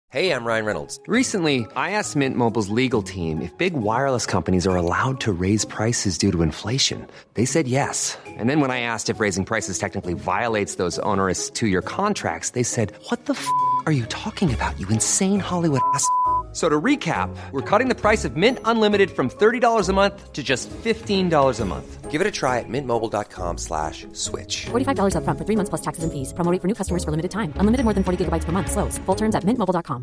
Hey, I'm Ryan Reynolds. Recently, I asked Mint Mobile's legal team if big wireless companies are allowed to raise prices due to inflation. They said yes. And then when I asked if raising prices technically violates those onerous two-year contracts, they said, "What the f*** are you talking about, you insane Hollywood ass?" So to recap, we're cutting the price of Mint Unlimited from $30 a month to just $15 a month. Give it a try at mintmobile.com/switch. $45 up front for 3 months plus taxes and fees. Promo rate for new customers for limited time. Unlimited more than 40 gigabytes per month. Slows full terms at mintmobile.com.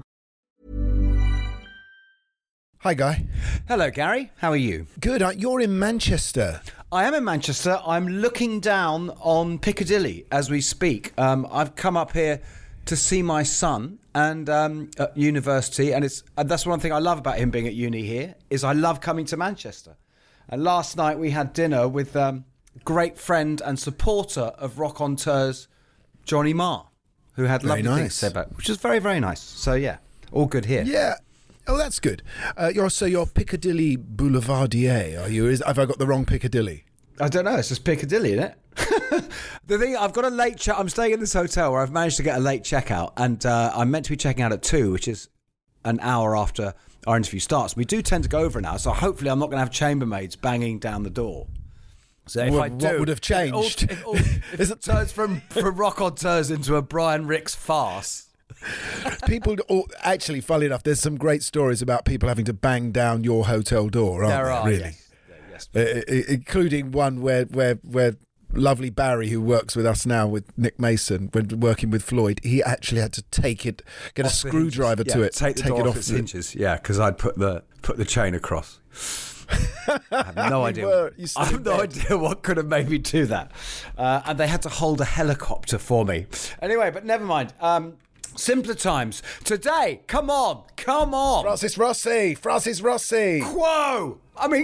Hi, Guy. Hello, Gary. How are you? Good. You're in Manchester. I am in Manchester. I'm looking down on Piccadilly as we speak. I've come up here to see my son and at university, and that's one thing I love about him being at uni here is I love coming to Manchester. And last night we had dinner with great friend and supporter of Rock on Tours, Johnny Marr, who had lovely things to say about it, which is very, very nice. So yeah, all good here. Yeah. Oh, that's good. You're Piccadilly Boulevardier, are you? Have I got the wrong Piccadilly? I don't know. It's just Piccadilly, isn't it? The thing, I've got a late check. I'm staying in this hotel where I've managed to get a late checkout, and I'm meant to be checking out at 2, which is an hour after our interview starts. We do tend to go over an hour, so hopefully I'm not going to have chambermaids banging down the door. So if I do, what would have changed? If it turns from Rock on Tours into a Brian Ricks farce. People, actually, funnily enough, there's some great stories about people having to bang down your hotel door, aren't there? Really? Yes. Including one where lovely Barry, who works with us now with Nick Mason, when working with Floyd, he actually had to get a screwdriver to it, take it off its hinges. Yeah, because I'd put the chain across. I have no idea. I have no idea what could have made me do that. And they had to hold a helicopter for me. Anyway, but never mind. Simpler times. Today, come on. Francis Rossi. Quo.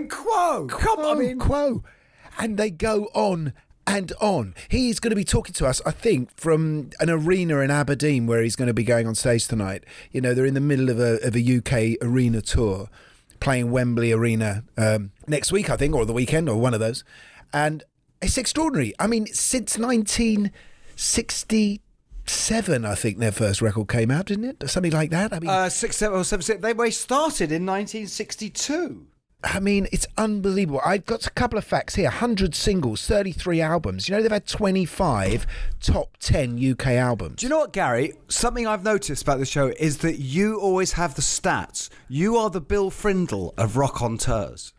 Quo. And they go on and on. He's going to be talking to us, I think, from an arena in Aberdeen where he's going to be going on stage tonight. You know, they're in the middle of a UK arena tour, playing Wembley Arena next week, I think, or the weekend, or one of those. And it's extraordinary. I mean, since 1967, I think their first record came out, didn't it? Something like that. I mean, 6, 7, or 7, 6. They started in 1962. I mean, it's unbelievable. I've got a couple of facts here. 100 singles, 33 albums. You know, they've had 25 top 10 UK albums. Do you know what, Gary? Something I've noticed about the show is that you always have the stats. You are the Bill Frindle of Rock on Tours.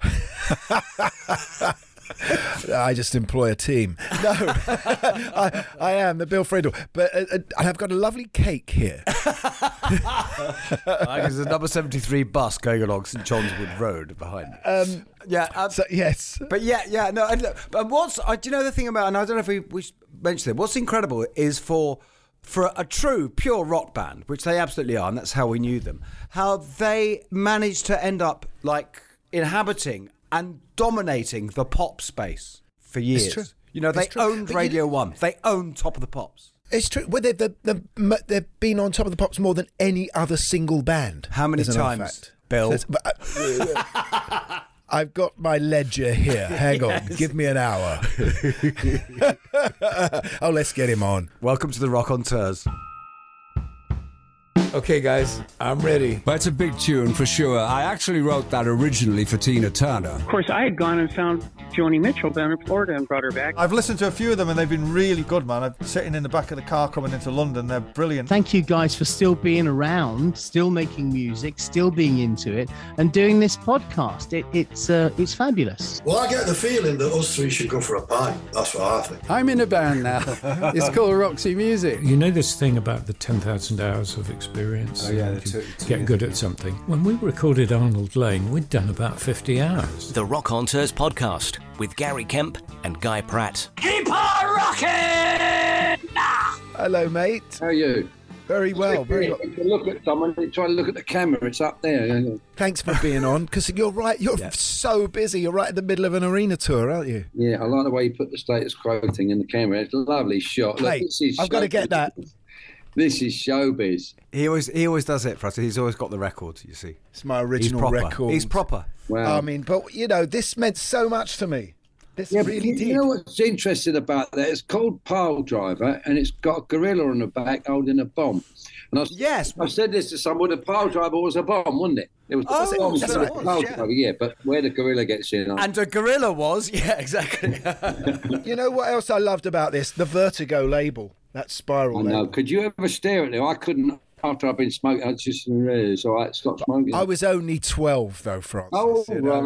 I just employ a team. No, I am the Bill Frindle. But I've got a lovely cake here. There's a number 73 bus going along St John's Wood Road behind me. Yes. But no. And look, but do you know the thing about, and I don't know if we mentioned it, what's incredible is for a true, pure rock band, which they absolutely are, and that's how we knew them, how they managed to end up like inhabiting and dominating the pop space for years. It's true. You know, they owned Radio 1. They owned Top of the Pops. It's true. Well, they've been on Top of the Pops more than any other single band. How many times, Bill? I've got my ledger here. Hang on. Give me an hour. Oh, let's get him on. Welcome to the Rock on Tours. Okay, guys, I'm ready. That's a big tune for sure. I actually wrote that originally for Tina Turner. Of course, I had gone and found Joni Mitchell down in Florida and brought her back. I've listened to a few of them and they've been really good, man. I'm sitting in the back of the car coming into London. They're brilliant. Thank you guys for still being around, still making music, still being into it, and doing this podcast. It's fabulous. Well, I get the feeling that us three should go for a pint. That's what I think. I'm in a band now. It's called Roxy Music. You know this thing about the 10,000 hours of experience? Oh, yeah. Get good at something. When we recorded Arnold Lane, we'd done about 50 hours. The Rock on Tours podcast with Gary Kemp and Guy Pratt. Keep on rocking! Hello, mate. How are you? Very well, very well. If you look at someone, try to look at the camera, it's up there. Thanks for being on, because you're right, you're so busy. You're right in the middle of an arena tour, aren't you? Yeah, I like the way you put the status quo thing in the camera. It's a lovely shot. Look, I've got to get that. This is showbiz. He always does it for us. He's always got the record, you see. It's my original record. He's proper. Wow. I mean, but, you know, this meant so much to me. This really did. You know what's interesting about that? It's called Pile Driver, and it's got a gorilla on the back holding a bomb. And yes, I said this to someone. The pile driver was a bomb, wasn't it? It was the bomb. That's what it was, pile driver, yeah. But where the gorilla gets in, and the gorilla was, yeah, exactly. You know what else I loved about this? The Vertigo label, that spiral. I know. label. Could you ever stare at it? I couldn't. After I've been smoking, I just it's all right. Stop smoking. I was only 12 though, Francis. Oh, you know?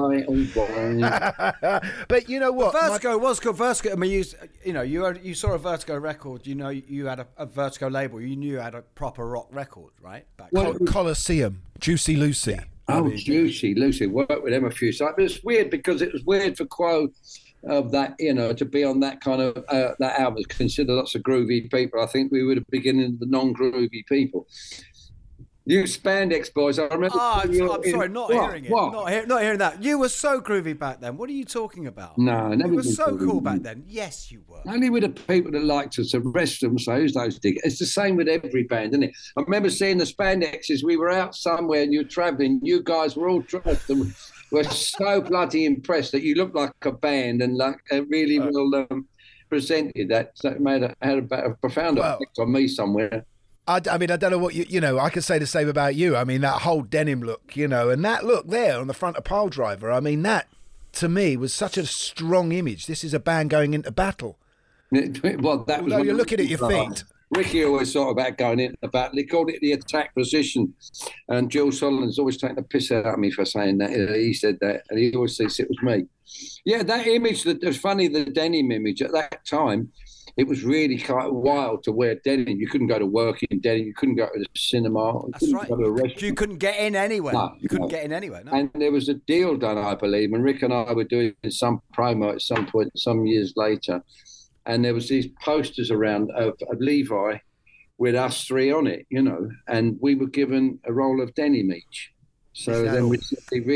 right. But you know what? Vertigo was good. Vertigo. I mean, you saw a Vertigo record. You know, you had a Vertigo label. You knew you had a proper rock record, right? Colosseum, Juicy Lucy. Yeah. Oh, Juicy Lucy. Worked with them a few times. But it's weird because it was weird for Quo of that, to be on that kind of that album. Consider lots of groovy people. I think we were the beginning of the non-groovy people. You Spandex boys, I remember. I'm sorry, not hearing it. Not hearing that. You were so groovy back then. What are you talking about? No, never. You were so cool back then. Yes, you were. Only with the people that liked us. The rest of them say, who's those diggers? It's the same with every band, isn't it? I remember seeing the Spandexes. We were out somewhere and you were travelling. You guys were all dressed and were so bloody impressed that you looked like a band and like really well presented. That had a profound effect on me somewhere. I mean, I don't know what I could say the same about you. I mean, that whole denim look, and that look there on the front of Pile Driver, I mean, that to me was such a strong image. This is a band going into battle. Well, that was. You're looking at your feet. Ricky always thought about going into the battle. He called it the attack position. And Jules Solomon's always taking the piss out of me for saying that. He said that, and he always thinks it was me. Yeah, that image, it was funny, the denim image at that time. It was really kind of wild to wear denim. You couldn't go to work in denim. You couldn't go to the cinema. That's right. You couldn't get in anywhere. You couldn't get in anywhere. No. And there was a deal done, I believe, and Rick and I were doing some promo at some point, some years later, and there was these posters around of Levi with us three on it, and we were given a roll of denim each. So then we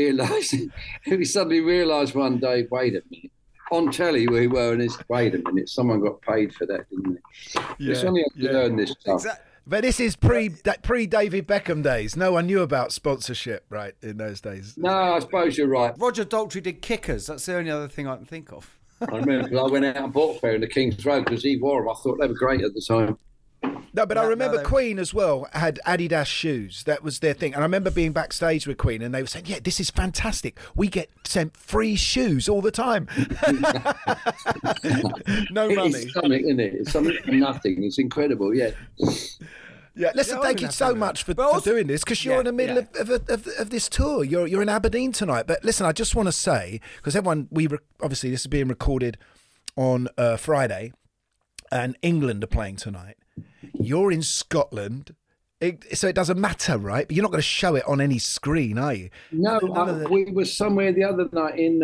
suddenly realised one day, wait a minute. On telly we were, and wait a minute, someone got paid for that, didn't they? Yeah, it's only to learn this stuff. Exactly. But this is pre David Beckham days. No one knew about sponsorship, right, in those days. No, I suppose you're right. Roger Daltrey did kickers. That's the only other thing I can think of. I remember I went out and bought a pair in the King's Road because he wore them. I thought they were great at the time. No, but I remember Queen as well had Adidas shoes. That was their thing. And I remember being backstage with Queen and they were saying, yeah, this is fantastic. We get sent free shoes all the time. No money. It's something, isn't it? It's something for nothing. It's incredible, yeah. Yeah, listen, thank you so much for doing this because you're in the middle of this tour. You're in Aberdeen tonight. But listen, I just want to say, because everyone, obviously this is being recorded on Friday and England are playing tonight. You're in Scotland, so it doesn't matter, right? But you're not going to show it on any screen, are you? No, we were somewhere the other night in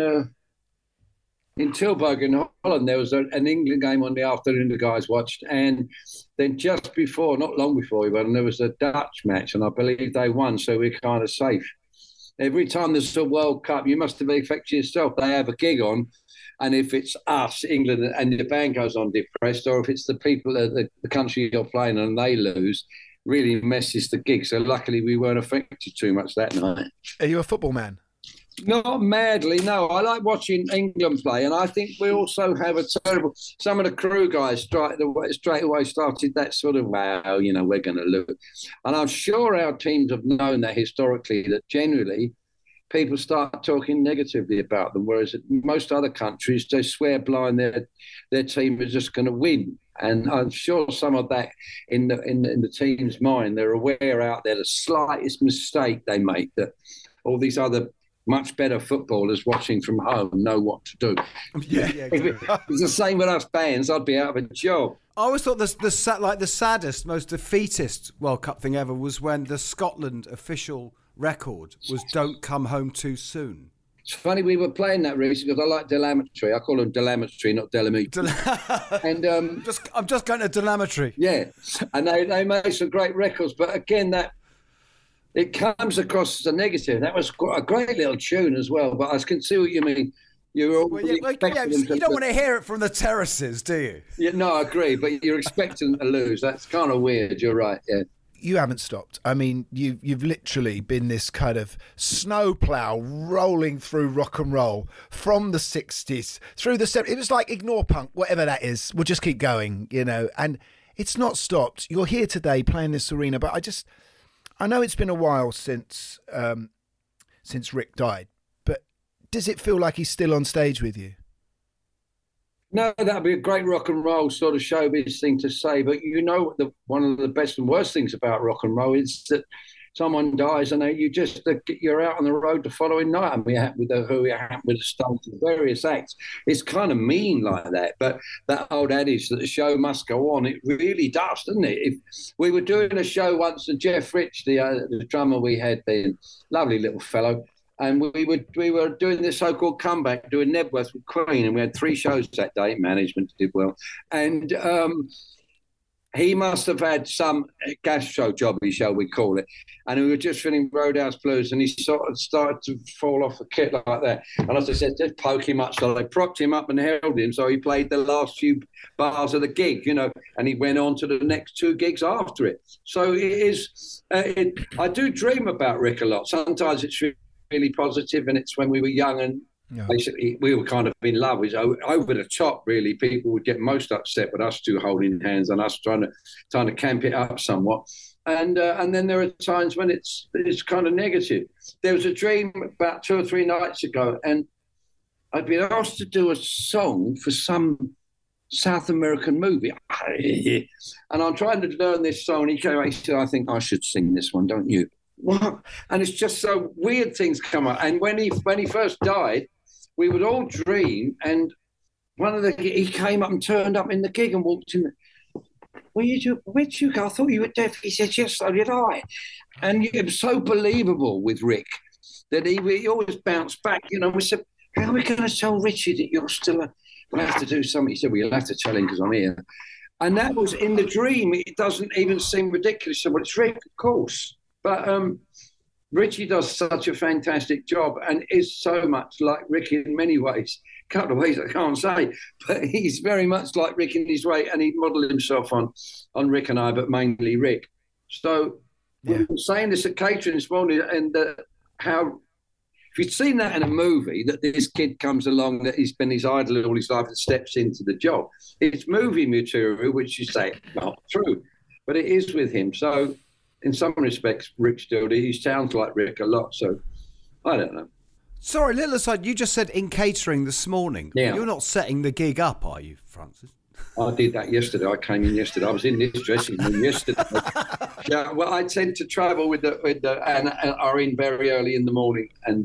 Tilburg in Holland. There was an England game on the afternoon the guys watched, and then just before, not long before we went, there was a Dutch match, and I believe they won, so we're kind of safe. Every time there's a World Cup, you must have affected yourself. They have a gig on. And if it's us, England, and the band goes on depressed, or if it's the people, the country you're playing and they lose, really messes the gig. So luckily we weren't affected too much that night. Are you a football man? Not madly, no. I like watching England play, and I think we also have some of the crew guys straight away started that sort of, wow, we're going to lose. And I'm sure our teams have known that historically, that generally people start talking negatively about them, whereas most other countries, they swear blind their team is just going to win. And I'm sure some of that in the team's mind, they're aware out there the slightest mistake they make, that all these other much better footballers watching from home know what to do. Yeah, exactly. If it's the same with us fans, I'd be out of a job. I always thought the saddest, most defeatist World Cup thing ever was when the Scotland official record was "Don't Come Home Too Soon." It's funny we were playing that recently because I like Delametry. I call them Delametry, not Delametry. And I'm just going to Delametry. Yeah, and they made some great records, but again, that it comes across as a negative. That was a great little tune as well, but I can see what you mean. You don't want to hear it from the terraces, do you? Yeah, no, I agree, but you're expecting to lose. That's kind of weird. You're right. Yeah. You haven't stopped. I mean, you've literally been this kind of snowplow rolling through rock and roll from the 60s through the 70s. It was like ignore punk, whatever that is. We'll just keep going, And it's not stopped. You're here today playing this arena, but I know it's been a while since Rick died, but does it feel like he's still on stage with you? No, that'd be a great rock and roll sort of showbiz thing to say. But one of the best and worst things about rock and roll is that someone dies and you're out on the road the following night. And we happened with the Who, it happened with the Stones, various acts. It's kind of mean like that. But that old adage that the show must go on, it really does, doesn't it? If we were doing a show once, and Jeff Rich, the drummer we had then, lovely little fellow, and we were doing this so-called comeback, doing Nebworth with Queen, and we had 3 shows that day. Management did well. And he must have had some gastro jobby, shall we call it. And we were just feeling Roadhouse Blues, and he sort of started to fall off a kit like that. And as I said, just poke him up. So they propped him up and held him. So he played the last few bars of the gig, and he went on to the next 2 gigs after it. So it is, I do dream about Rick a lot. Sometimes it's really positive, and it's when we were young and basically we were kind of in love. It was over the top, really. People would get most upset with us 2 holding hands and us trying to camp it up somewhat. And then there are times when it's kind of negative. There was a dream about 2 or 3 nights ago, and I'd been asked to do a song for some South American movie. And I'm trying to learn this song, and he came out, he said, I think I should sing this one, don't you? What? And it's just so weird things come up. And when he first died, we would all dream, and he came up and turned up in the gig and walked in. Where'd you go? I thought you were deaf. He said, yes, so did I. And it was so believable with Rick that he always bounced back. We said, how are we going to tell Richie that you're still we'll have to do something. He said, well, you'll have to tell him because I'm here. And that was in the dream. It doesn't even seem ridiculous. So, well, it's Rick, of course. But Richie does such a fantastic job and is so much like Rick in many ways. A couple of ways I can't say, but he's very much like Rick in his way, and he modelled himself on Rick and I, but mainly Rick. So we were saying this at catering this morning, and how if you'd seen that in a movie, that this kid comes along, that he's been his idol all his life and steps into the job. It's movie material, which you say not true, but it is with him. So in some respects, Rick still, he sounds like Rick a lot. So I don't know. Sorry, little aside, you just said in catering this morning. Yeah. You're not setting the gig up, are you, Francis? I did that yesterday. I came in yesterday. I was in this dressing room yesterday. Yeah, well, I tend to travel with and are in very early in the morning. And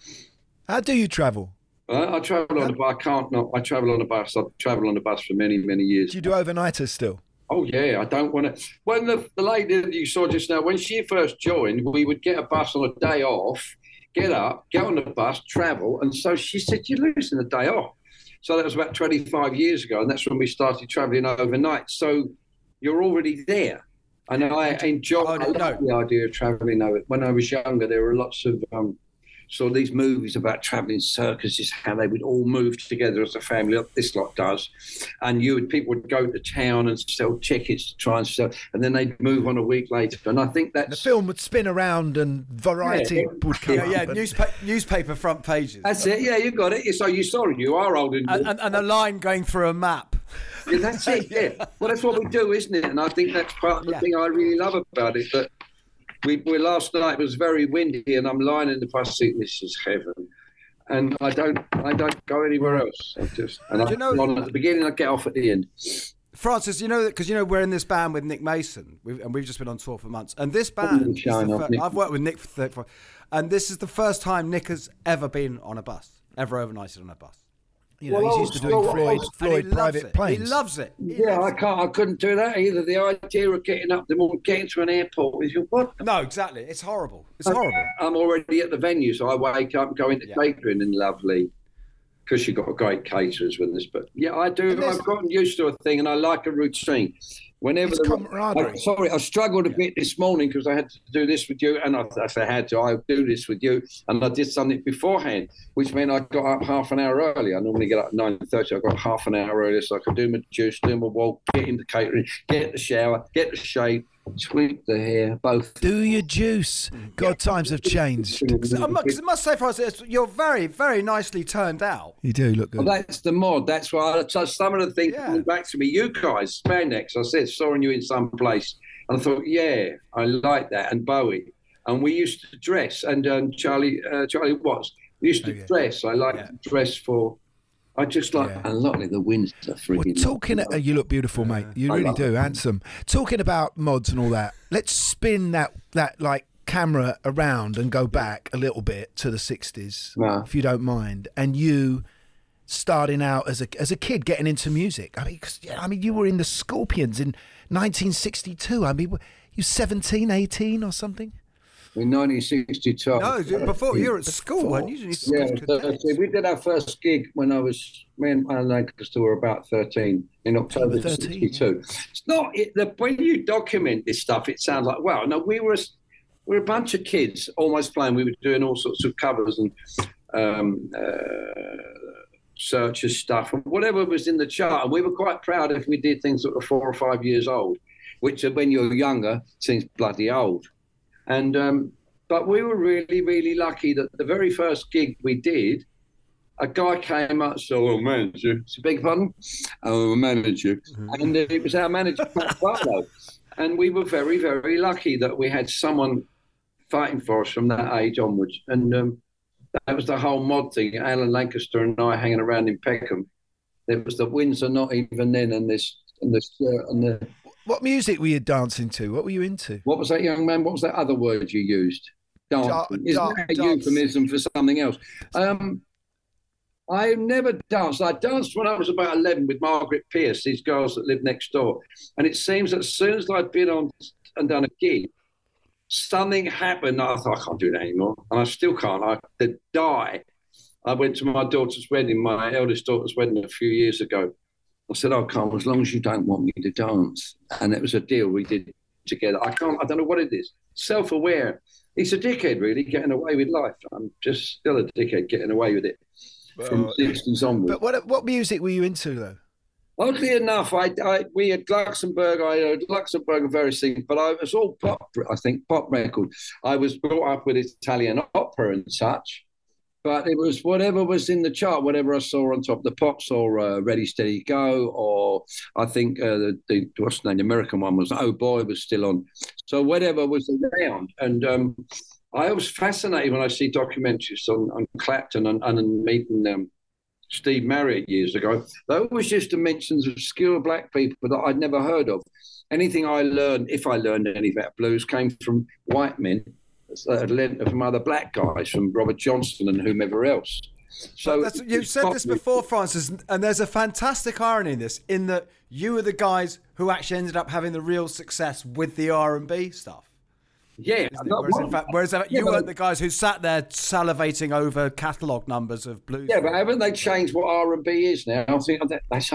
how do you travel? I travel on a bus. I can't not. I travel on a bus. I've travelled on a bus for many, many years. Do you do overnighters still? Oh, yeah, I don't want to. When the lady that you saw just now, when she first joined, we would get a bus on a day off, get up, get on the bus, travel. And so she said, you're losing a day off. So that was about 25 years ago, and that's when we started travelling overnight. So you're already there. And I enjoy the idea of travelling over. When I was younger, there were lots of sort of these movies about travelling circuses, how they would all move together as a family, like this lot does. And people would go to town and sell tickets to try and sell, and then they'd move on a week later. And I think that the film would spin around and Variety would come up. Yeah, newspaper front pages. That's it. Yeah, you got it. So you are old. And a line going through a map. Yeah, that's it, yeah. Well, that's what we do, isn't it? And I think that's part of the thing I really love about it, that we last night was very windy, and I'm lying in the bus seat. This is heaven, and I don't go anywhere else. I'm on at the beginning, I get off at the end. Francis, because we're in this band with Nick Mason, we've just been on tour for months, and this band, I've worked with Nick for 35, and this is the first time Nick has ever been on a bus, ever overnighted on a bus. He's used to doing Floyd private planes. He loves it. I couldn't do that either. The idea of getting up, getting to an airport is what? No, exactly. It's horrible. Horrible. I'm already at the venue, so I wake up and go into catering and lovely, because you've got great caterers with us. But yeah, I do. I've gotten used to a thing, and I like a routine. Whenever I struggled a bit this morning because I had to do this with you, and if I had to, I would do this with you, and I did something beforehand, which meant I got up half an hour early. I normally get up at 9:30. I got half an hour earlier so I could do my juice, do my walk, get into catering, get the shower, get the shave, sweep the hair, both. Do your juice. God, times have changed. I must say, Francis, you're very, very nicely turned out. You do look good. Well, that's the mod. That's why some of the things coming back to me. You guys, Spandex, I said, saw you in some place. And I thought, yeah, I like that. And Bowie. And we used to dress. And Charlie Watts. We used to dress. I like to dress for... I just like a lot of the Windsor freaking... Well, talking... you look beautiful, mate. You really do. Handsome. Talking about mods and all that, let's spin that like, camera around and go back a little bit to the 60s, if you don't mind. And you starting out as a kid getting into music. I mean, you were in the Scorpions in 1962. I mean, you 17, 18 or something? In 1962. No, before you were at school, weren't you? We did our first gig when me and Alan Lancaster were about 13 in October 62. It's not when you document this stuff, it sounds like, wow. No, we're a bunch of kids almost playing. We were doing all sorts of covers and Searchers stuff and whatever was in the chart. And we were quite proud if we did things that were 4 or 5 years old, which when you're younger seems bloody old. And but we were really, really lucky that the very first gig we did, a guy came up, so manager, it's a big pardon, manager, and it was our manager, Pat Barlow. And we were very, very lucky that we had someone fighting for us from that age onwards. And that was the whole mod thing. Alan Lancaster and I hanging around in Peckham. There was the Windsor Not Even Then and this and the. What music were you dancing to? What were you into? What was that, young man? What was that other word you used? Dancing. Isn't that a euphemism for something else? I never danced. I danced when I was about 11 with Margaret Pierce, these girls that lived next door. And it seems that as soon as I'd been on and done a gig, something happened. I thought, I can't do that anymore. And I still can't. I could die. I went to my daughter's wedding, my eldest daughter's wedding a few years ago. I said, oh, Carl, as long as you don't want me to dance. And it was a deal we did together. I don't know what it is. Self-aware. He's a dickhead, really, getting away with life. I'm just still a dickhead getting away with it from 60s onwards. But what music were you into, though? Oddly enough, we had Luxembourg. I heard Luxembourg and various things, but I was all pop, I think, pop record. I was brought up with Italian opera and such. But it was whatever was in the chart, whatever I saw on top. The Pops or Ready, Steady, Go, or I think what's the name? The American one was Oh Boy was still on. So whatever was around. And I was fascinated when I see documentaries on Clapton and meeting Steve Marriott years ago. Those was just dimensions of skilled black people that I'd never heard of. Anything I learned, if I learned any about blues, came from white men. From other black guys, from Robert Johnson and whomever else. So you've said this before, Francis, and there's a fantastic irony in this, in that you were the guys who actually ended up having the real success with the R&B stuff. Yeah. Whereas you weren't the guys who sat there salivating over catalogue numbers of blues. Yeah, but haven't they changed what R&B is now? I think that's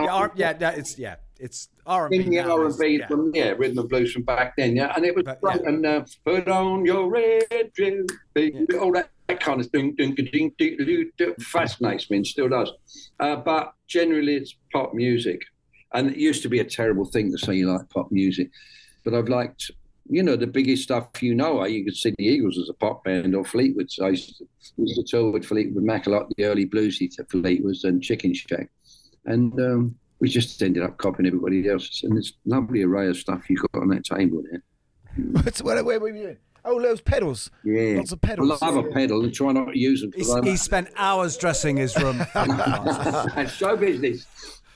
it's R&B. In the R&B from rhythm and blues from back then, and it was great. And put on your red dress, all that kind of thing, fascinates me and still does. But generally, it's pop music, and it used to be a terrible thing to say you like pop music, but I've liked. The biggest stuff, you could see the Eagles as a pop band or Fleetwood. So I used to tour with Fleetwood Mac a lot, the early bluesy Fleetwoods and Chicken Shack. And we just ended up copying everybody else. And there's a lovely array of stuff you've got on that table there. Where were you in? Oh, those pedals. Yeah. Lots of pedals. I love a pedal and try not to use them. He spent hours dressing his room. And show business.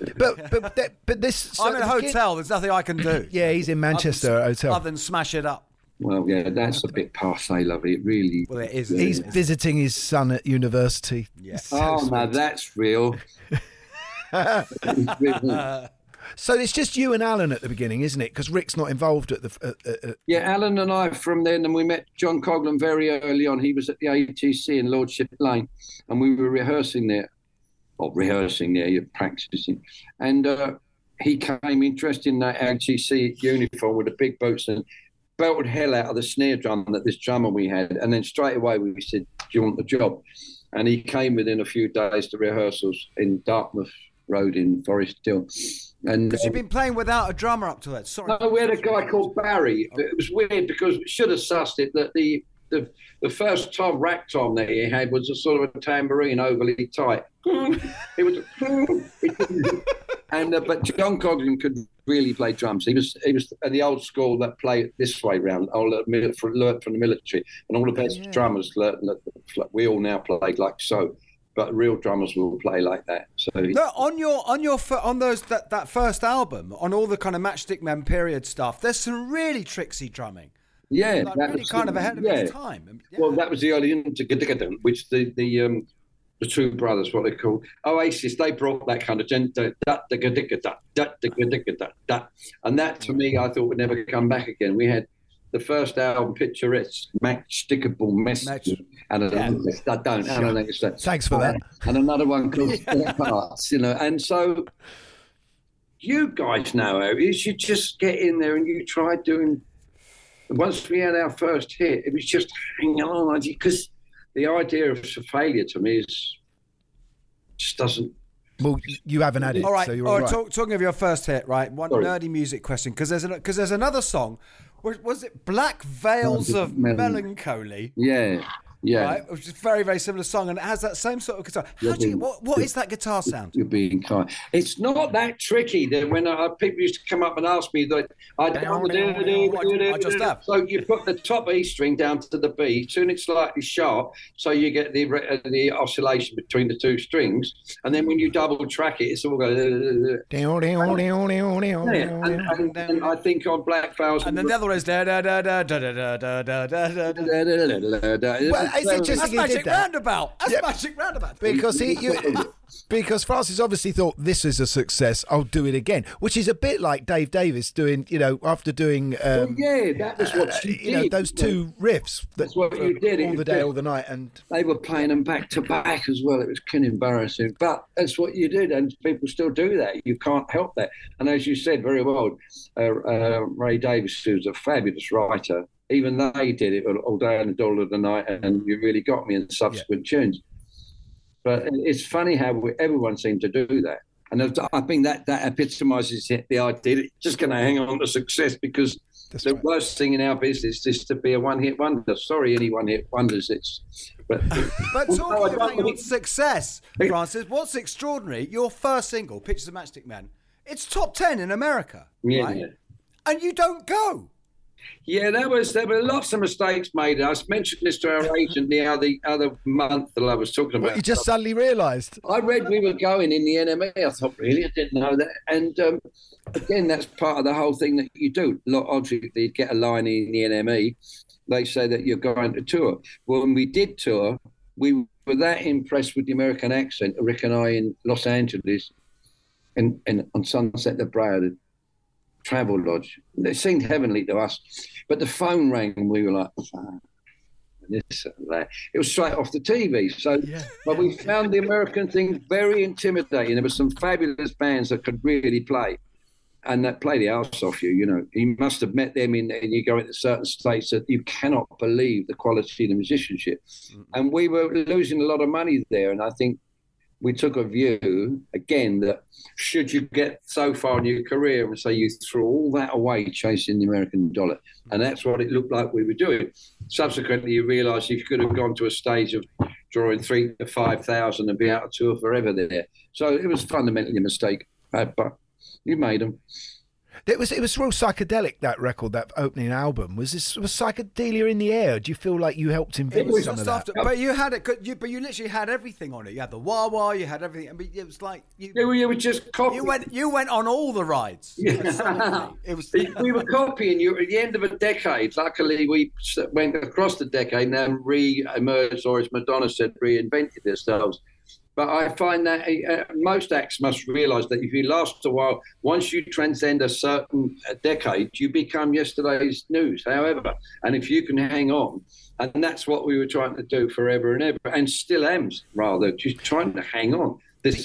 But this. I'm in a hotel. There's nothing I can do. Yeah, he's in Manchester at a hotel. Other than smash it up. Well, yeah, that's a bit passe, love it. Really. Well, it is. He's visiting his son at university. Yes. Now that's real. So it's just you and Alan at the beginning, isn't it? Because Rick's not involved at the. Yeah, Alan and I from then, and we met John Coghlan very early on. He was at the ATC in Lordship Lane, and we were rehearsing there. You're practicing. And he came interested in that ATC uniform with the big boots and belted hell out of the snare drum that this drummer we had. And then straight away we said, do you want the job? And he came within a few days to rehearsals in Dartmouth Road in Forest Hill. And Because you've been playing without a drummer up to that. Sorry. no, we had a guy called Barry. It was weird because we should have sussed it that the first rack tom that he had was a sort of a tambourine overly tight. It was, and but John Coglan could really play drums. He was the old school that played this way round. Learned from the military, and all the best drummers learned. We all now played like so. But real drummers will play like that. So no, on those that first album, on all the kind of Matchstick Men period stuff, there's some really tricksy drumming. Yeah, like really kind of ahead of its time. Yeah. Well, that was the early which the two brothers, what they called Oasis, they brought that kind of and that to me, I thought would never come back again. We had the first album, Picturesque, Matchstickable Message, and thanks for that. And another one called Parts, and so you guys know how you should just get in there and you try doing. Once we had our first hit, it was just hanging on because the idea of failure to me just doesn't. Well, you haven't had it, all right. So you're all right. Talking of your first hit, right? One nerdy music question, because there's another song. Was it Black Veils of Melancholy? Yeah. Yeah, right? Which is a very, very similar song, and it has that same sort of guitar. What is that guitar sound? You're being kind. It's not that tricky. That when people used to come up and ask me that, I just have. So you put the top E string down to the B, tune it slightly sharp, so you get the oscillation between the two strings, and then when you double track it, it's all going. And I think on Black Veils, and then the other one is da da da da da da da da da da. It's interesting That's Magic Roundabout. That's Magic Roundabout. Because Francis obviously thought this is a success. I'll do it again, which is a bit like Dave Davis doing, after doing. That was what you did. Those two riffs. That's what you did. All the day, all the night, and they were playing them back to back as well. It was kind of embarrassing, but that's what you did, and people still do that. You can't help that. And as you said very well, Ray Davis, who's a fabulous writer. Even they did it all day and all of the night, and You Really Got Me in subsequent tunes. But it's funny how everyone seemed to do that. And I think that epitomises the idea that it's just going to hang on to success because the worst thing in our business is to be a one-hit wonder. Sorry, any one-hit wonders. But talking about success, Francis, what's extraordinary, your first single, Pictures of Matchstick Men, it's top 10 in America, right? Yeah. And you don't go. Yeah, there were lots of mistakes made. I mentioned this to our agent the other month that I was talking about. What, you just suddenly realised? I read we were going in the NME. I thought, really? I didn't know that. And again, that's part of the whole thing that you do. Logically, you get a line in the NME. They say that you're going to tour. Well, when we did tour, we were that impressed with the American accent, Rick and I, in Los Angeles and on Sunset La Brea, Travel Lodge. It seemed heavenly to us, but the phone rang and we were like, this and that. It was straight off the TV. So, but we found the American thing very intimidating. There were some fabulous bands that could really play, and that play the arse off you. You must have met them and you go into certain states that you cannot believe the quality of the musicianship. And we were losing a lot of money there, and I think we took a view, again, that should you get so far in your career and say you threw all that away chasing the American dollar. And that's what it looked like we were doing. Subsequently, you realise you could have gone to a stage of drawing 3,000 to 5,000 and be out of tour forever there. So it was fundamentally a mistake, but you made them. It was real psychedelic, that record, that opening album. Was psychedelia in the air? Do you feel like you helped invent some of that? But you had it. But you literally had everything on it. You had the wah-wah. You had everything. I mean, it was like you were just copying. You went on all the rides. Yeah. We were copying you at the end of a decade. Luckily, we went across the decade and then re-emerged, or as Madonna said, reinvented ourselves. But I find that most acts must realise that if you last a while, once you transcend a certain decade, you become yesterday's news, however. And if you can hang on, and that's what we were trying to do forever and ever, and still am, rather, just trying to hang on.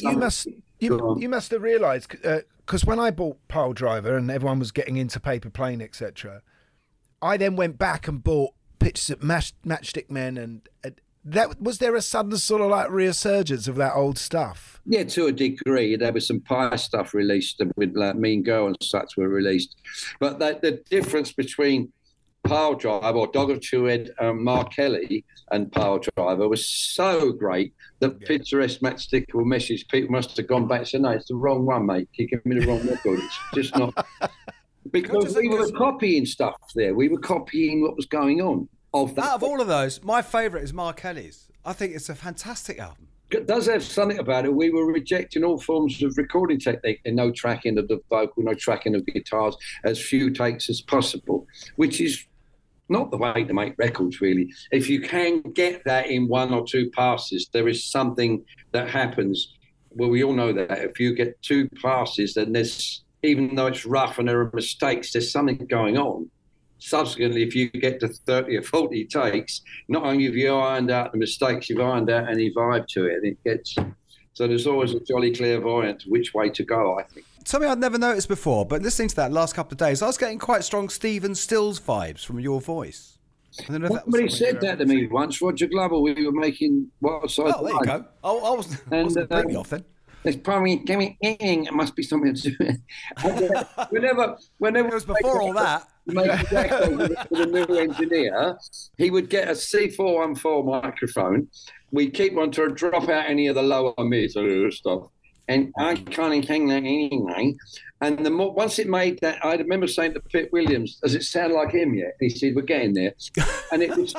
You must have realised, because when I bought Pile Driver and everyone was getting into Paper Plane, etc., I then went back and bought Pictures of Matchstick Men That was there a sudden sort of like resurgence of that old stuff? Yeah, to a degree. There was some Pie stuff released with like Mean Girl and such were released. But the difference between Pile Driver or Dog of Two-Head, Mark Kelly and Pile Driver was so great that Picturesque Matchstick message people must have gone back and said, no, it's the wrong one, mate. You give me the wrong record. It's just not. Because we were copying stuff there. We were copying what was going on. Out of all of those, my favourite is Mark Kelly's. I think it's a fantastic album. It does have something about it. We were rejecting all forms of recording technique and no tracking of the vocal, no tracking of guitars, as few takes as possible, which is not the way to make records, really. If you can get that in one or two passes, there is something that happens. Well, we all know that. If you get two passes, then there's, even though it's rough and there are mistakes, there's something going on. Subsequently, if you get to 30 or 40 takes, not only have you ironed out the mistakes, you've ironed out any vibe to it. And it gets, so there's always a jolly clairvoyant which way to go, I think. Something I'd never noticed before, but listening to that last couple of days, I was getting quite strong Stephen Stills vibes from your voice. I don't know if somebody said that to me once. Roger Glover, we were making Wild Side. Oh, there you go. I wasn't completely off then. There's probably it must be something to do with it. Whenever it was before all that. Make a record with a new engineer, he would get a C414 microphone. We'd keep one to drop out any of the lower mids or stuff. And I can't hang that anyway. And the more, once it made that, I remember saying to Pete Williams, does it sound like him yet? And he said, we're getting there. And it would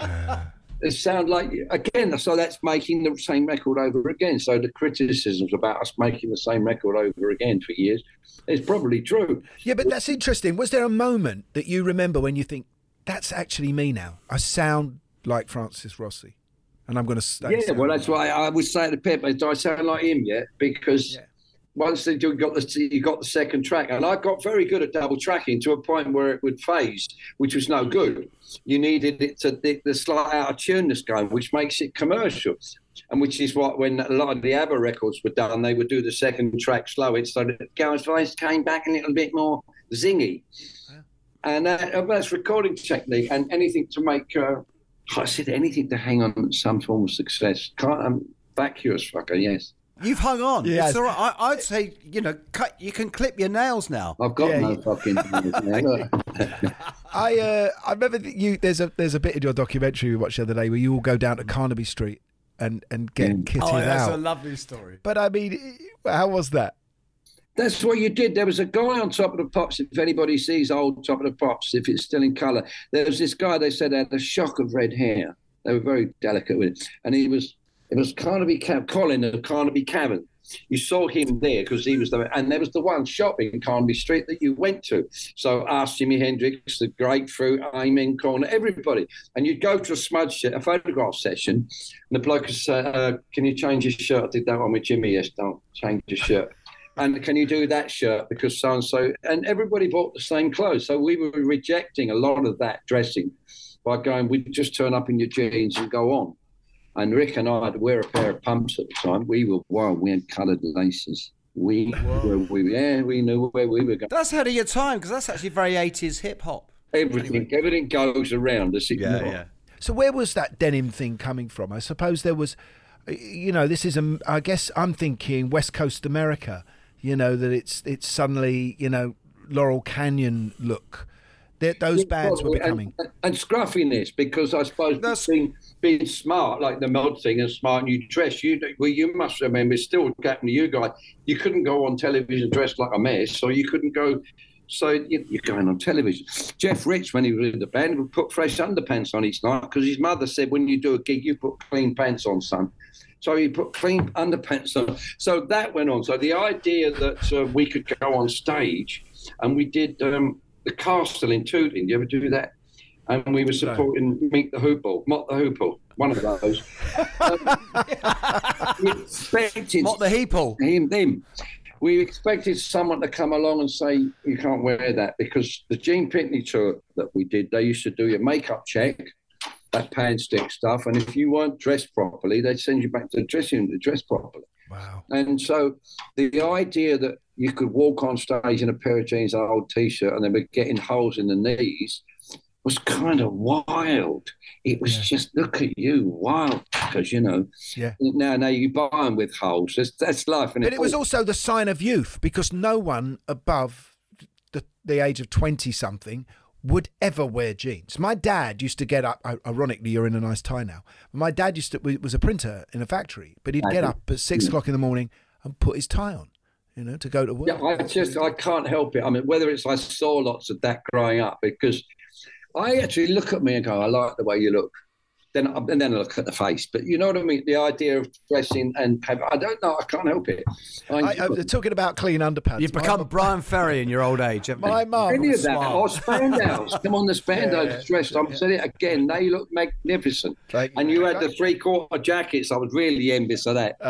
sound like, again, so that's making the same record over again. So the criticisms about us making the same record over again for years is probably true. Yeah, but that's interesting. Was there a moment that you remember when you think, that's actually me now? I sound like Francis Rossi. And I'm going to stay. Yeah, well, that's why I would say to Pip, do I sound like him yet? Because once you got the second track, and I got very good at double tracking to a point where it would phase, which was no good. You needed it to the slight out of tuneness going, which makes it commercial, and which is what when a lot of the ABBA records were done, they would do the second track slow. It started Gary's voice came back a little bit more zingy, and that's recording technique and anything to make. I said anything to hang on some form of success. Vacuous fucker, yes. You've hung on. Yes. It's all right. I'd say, you can clip your nails now. I've got no fucking nails now. I remember there's a bit in your documentary we watched the other day where you all go down to Carnaby Street and get kitted out. That's a lovely story. But I mean, how was that? That's what you did. There was a guy on Top of the Pops. If anybody sees old Top of the Pops, if it's still in colour, there was this guy. They said had a shock of red hair. They were very delicate with it, and it was Colin of Carnaby Cavern. You saw him there because he was there, and there was the one shop in Carnaby Street that you went to. So asked Jimi Hendrix, the Grapefruit, Amen Corner, everybody, and you'd go to a photograph session, and the bloke would say, "Can you change your shirt? I did that one with Jimmy. Yes, don't change your shirt." And can you do that shirt because so-and-so? And everybody bought the same clothes. So we were rejecting a lot of that dressing by going, we'd just turn up in your jeans and go on. And Rick and I had to wear a pair of pumps at the time. We were wild. We had coloured laces. We knew where we were going. That's ahead of your time because that's actually very 80s hip-hop. Everything goes around. Yeah. So where was that denim thing coming from? I suppose there was, this is, I guess I'm thinking West Coast America. That it's suddenly, Laurel Canyon look. Those bands were becoming. And scruffiness, because I suppose being smart, like the mod thing and smart, and you dress, you must remember, it's still happened to you guys, you couldn't go on television dressed like a mess, so you couldn't go, so you're going on television. Jeff Rich, when he was in the band, would put fresh underpants on each night, because his mother said, when you do a gig, you put clean pants on, son. So he put clean underpants on. So that went on. So the idea that we could go on stage, and we did the Castle in Tooting. Do you ever do that? And we were supporting Mott the Hoople, one of those. We expected Mott the Heeple. Him. We expected someone to come along and say, you can't wear that, because the Gene Pitney tour that we did, they used to do your makeup check, that pan stick stuff, and if you weren't dressed properly, they'd send you back to the dressing room to dress properly. Wow. And so the idea that you could walk on stage in a pair of jeans and an old T-shirt and then we're getting holes in the knees, was kind of wild. It was just, look at you, wild, because, now you buy them with holes. That's life. But it was also the sign of youth, because no one above the age of 20-something would ever wear jeans. My dad used to get up, ironically, you're in a nice tie now. My dad was a printer in a factory, but he'd get up at 6 o'clock in the morning and put his tie on, to go to work. Yeah, I can't help it. I mean, whether it's I saw lots of that growing up, because I actually look at me and go, I like the way you look. And then I look at the face. But you know what I mean? The idea of dressing and I don't know. I can't help it. Talking about clean underpants. You've become Brian Ferry in your old age, haven't you? My mum. Any of that. Or Spandaus. Come on, the Spandaus dressed. I've said it again. They look magnificent. And you had the 3/4 jackets. I was really envious of that.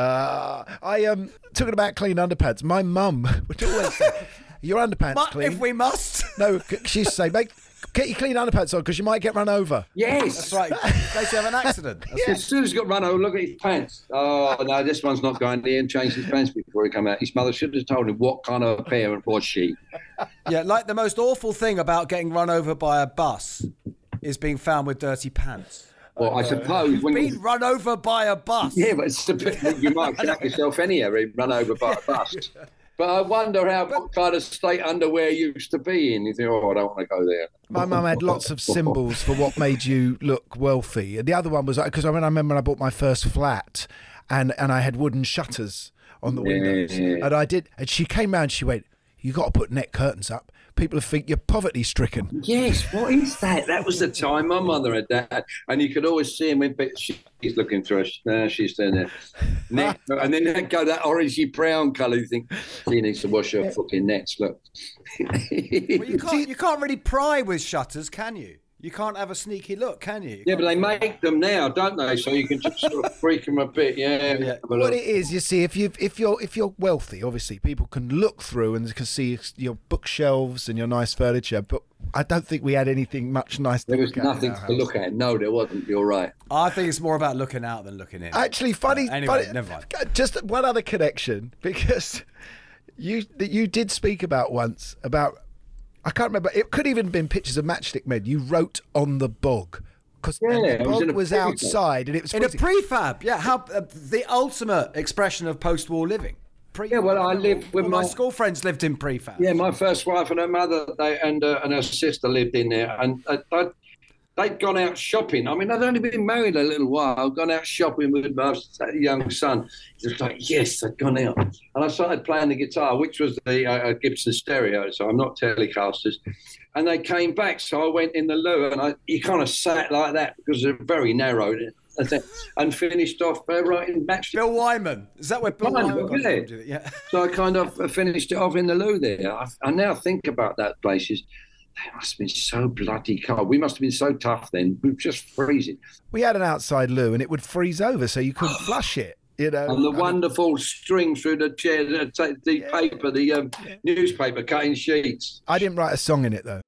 Talking about clean underpants. My mum would always say, your underpants clean. If we must. No, she used to say, get your clean underpants on because you might get run over. Yes. That's right. In case you have an accident. As soon as he got run over, look at his pants. Oh, no, this one's not going there, and changed his pants before he came out. His mother should have told him what kind of parent was she. Yeah, like the most awful thing about getting run over by a bus is being found with dirty pants. Well, I suppose when being run over by a bus. Yeah, but it's a bit, you might shock yourself anyhow, run over by a bus. But I wonder what kind of state underwear you used to be in. You think, I don't want to go there. My mum had lots of symbols for what made you look wealthy. The other one was, because I remember when I bought my first flat and I had wooden shutters on the windows. Yeah. And she came round, she went, you got to put net curtains up. People think you're poverty-stricken. Yes, what is that? That was the time my mother had that. And you could always see him when she's looking through us. No, she's doing there. Net, and then they'd go that orangey-brown colour. You think, she needs to wash her fucking nets, look. Well, you can't really pry with shutters, can you? You can't have a sneaky look, can you? Yeah, but they make them now, don't they? So you can just sort of freak them a bit. Yeah. What it is, you see, if you're wealthy, obviously people can look through and can see your bookshelves and your nice furniture. But I don't think we had anything much nice. There was nothing to look at. No, there wasn't. You're right. I think it's more about looking out than looking in. Actually, funny. Anyway, never mind. Just one other connection, because you did speak about once about. I can't remember. It could even have been pictures of Matchstick Men. You wrote on the bog because the bog was outside and it was freezing. In a prefab. Yeah, how the ultimate expression of post-war living. Yeah, well, I lived with my school friends lived in prefab. Yeah, my first wife and her mother and her sister lived in there, and they'd gone out shopping. I mean, I'd only been married a little while, gone out shopping with my young son. Just like, yes, I'd gone out. And I started playing the guitar, which was the Gibson stereo, so I'm not Telecasters. And they came back, so I went in the loo, and you kind of sat like that because they're very narrow. And finished off writing Matchstick. Bill Wyman. Is that where Bill Wyman got from? Yeah. So I kind of finished it off in the loo there. I now think about that places. They must have been so bloody cold. We must have been so tough then. We were just freezing. We had an outside loo and it would freeze over, so you couldn't flush it. And the wonderful string through the chair, the paper, the newspaper cutting sheets. I didn't write a song in it, though.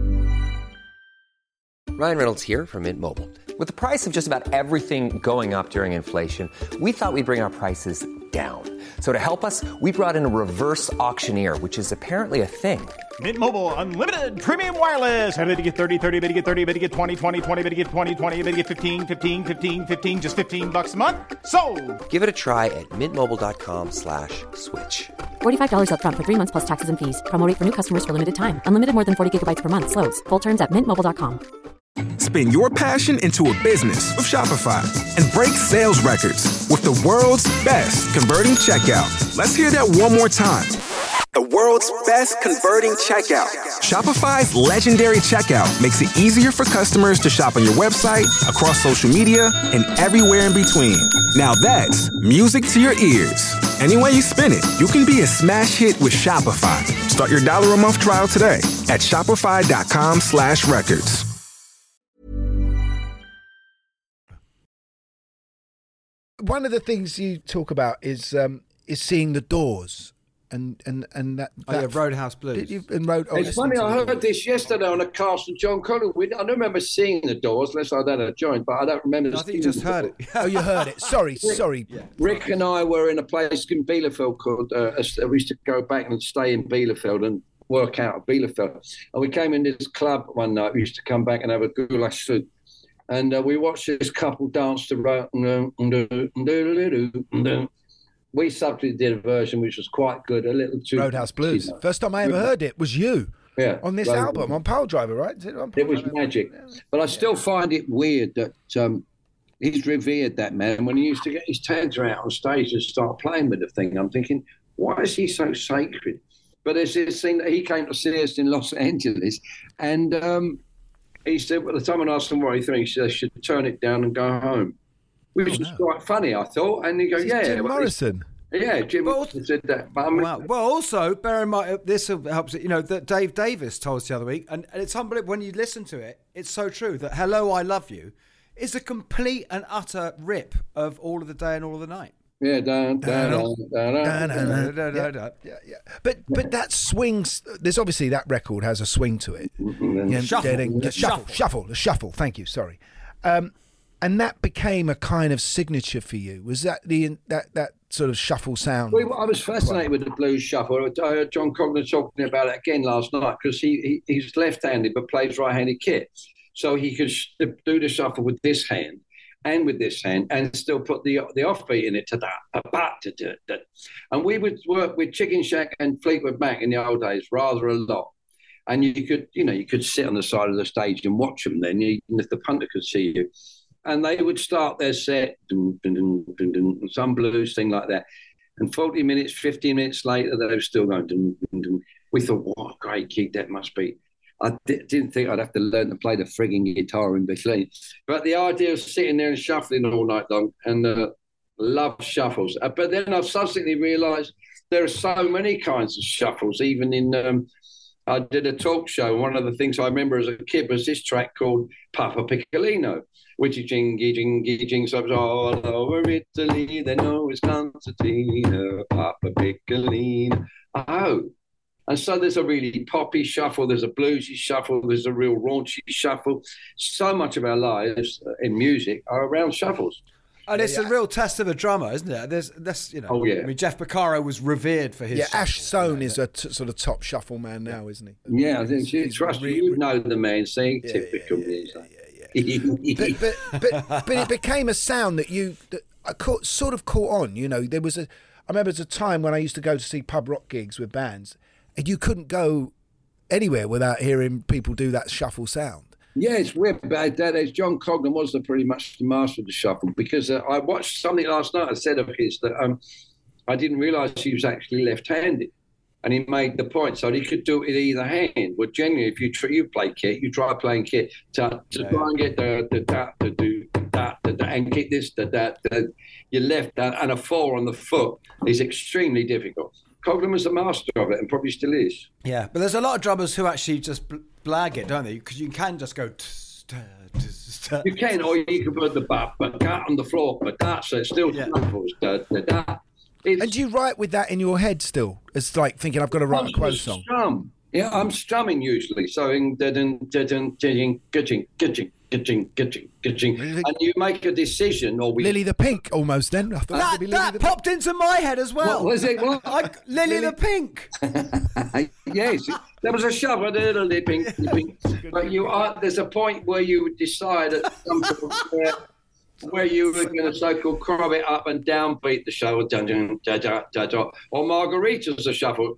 Ryan Reynolds here from Mint Mobile. With the price of just about everything going up during inflation, we thought we'd bring our prices down. So to help us, we brought in a reverse auctioneer, which is apparently a thing. Mint Mobile Unlimited Premium Wireless. How to get 30, 30, bit to get 30, bit to get 20, 20, 20, bit to get 20, 20, bit to get 15, 15, 15, 15, just $15 a month? Sold! Give it a try at mintmobile.com/switch. $45 up front for 3 months plus taxes and fees. Promo rate for new customers for limited time. Unlimited more than 40 gigabytes per month. Slows full terms at mintmobile.com. Spin your passion into a business with Shopify and break sales records with the world's best converting checkout. Let's hear that one more time. The world's best converting checkout. Shopify's legendary checkout makes it easier for customers to shop on your website, across social media, and everywhere in between. Now that's music to your ears. Any way you spin it, you can be a smash hit with Shopify. Start your $1 a month trial today at shopify.com/records. One of the things you talk about is seeing the Doors and that. Roadhouse Blues. It's funny, I heard this yesterday on a cast of John Collins. I don't remember seeing the Doors unless I'd had a joint, but I don't remember. I think you just heard it. Oh, you heard it. Sorry. Yeah. Rick and I were in a place in Bielefeld called. We used to go back and stay in Bielefeld, and work out of Bielefeld. And we came in this club one night. We used to come back and have a goulash soup. And we watched this couple dance to... We subsequently did a version which was quite good, a little too... Roadhouse Blues. You know. First time I ever heard it was you. Yeah. On this album, on Pile Driver, right? Is it on Pile It was Driver? magic. But I still find it weird that he's revered, that man. When he used to get his tags out on stage and start playing with the thing, I'm thinking, why is he so sacred? But there's this thing that he came to see us in Los Angeles, and he said, by the time I asked him what he thinks, he said, I should turn it down and go home. Which was quite funny, I thought. And he goes, yeah. Jim Morrison. Yeah, Jim said that. But I mean, Wow. Well, also, bear in mind, this helps, that Dave Davis told us the other week, and it's unbelievable when you listen to it, it's so true that Hello, I Love You is a complete and utter rip of All of the Day and All of the Night. Yeah, But that swings. There's obviously that record has a swing to it. Shuffle. Thank you. Sorry. And that became a kind of signature for you. Was that that sort of shuffle sound? Well, I was fascinated with the blues shuffle. I heard John Coglan talking about it again last night because he's left-handed but plays right-handed kit, so he could do the shuffle with this hand and with this hand and still put the offbeat in it to that. And we would work with Chicken Shack and Fleetwood Mac in the old days rather a lot. And you could sit on the side of the stage and watch them then, even if the punter could see you. And they would start their set, some blues thing like that. And 40 minutes, 15 minutes later, they were still going. We thought, what a great gig that must be. I didn't think I'd have to learn to play the frigging guitar in between. But the idea of sitting there and shuffling all night long, and love shuffles. But then I've subsequently realised there are so many kinds of shuffles, even in... I did a talk show. One of the things I remember as a kid was this track called Papa Piccolino, which is jingy, jingy, jing, subs all over Italy. They know it's concertina, Papa Piccolino. Oh. And so there's a really poppy shuffle, there's a bluesy shuffle, there's a real raunchy shuffle. So much of our lives in music are around shuffles. And it's a real test of a drummer, isn't it? Oh, yeah. I mean, Jeff Porcaro was revered for his. Yeah, Ash Sohn is a sort of top shuffle man now, isn't he? Yeah, I think you know the man saying typical music. But it became a sound that sort of caught on. There was I remember there's a time when I used to go to see pub rock gigs with bands, and you couldn't go anywhere without hearing people do that shuffle sound. Yeah, it's weird. But John Coglan was pretty much the master of the shuffle, because I watched something last night I said of his that I didn't realise he was actually left-handed, and he made the point so he could do it with either hand. Well, generally, if you play kit, you try playing kit to try and get the da to do da and kick this your left and a 4 on the foot is extremely difficult. Coglan was the master of it and probably still is. Yeah, but there's a lot of drummers who actually just blag it, don't they? Because you can just go... You can, or you can put the cat on the floor, but so it still shuffles. And do you write with that in your head still? It's like thinking, I've got to write a quote song. Strum. Yeah, I'm strumming usually. So, and you make a decision, or Lily the Pink, almost. Then that popped into my head as well. What was it? Lily the Pink. Yes, there was a shuffle. Lily Pink. But there's a point where you decide at some point where you were going to so-called crop it up and downbeat the shuffle, or Margarita's a shuffle,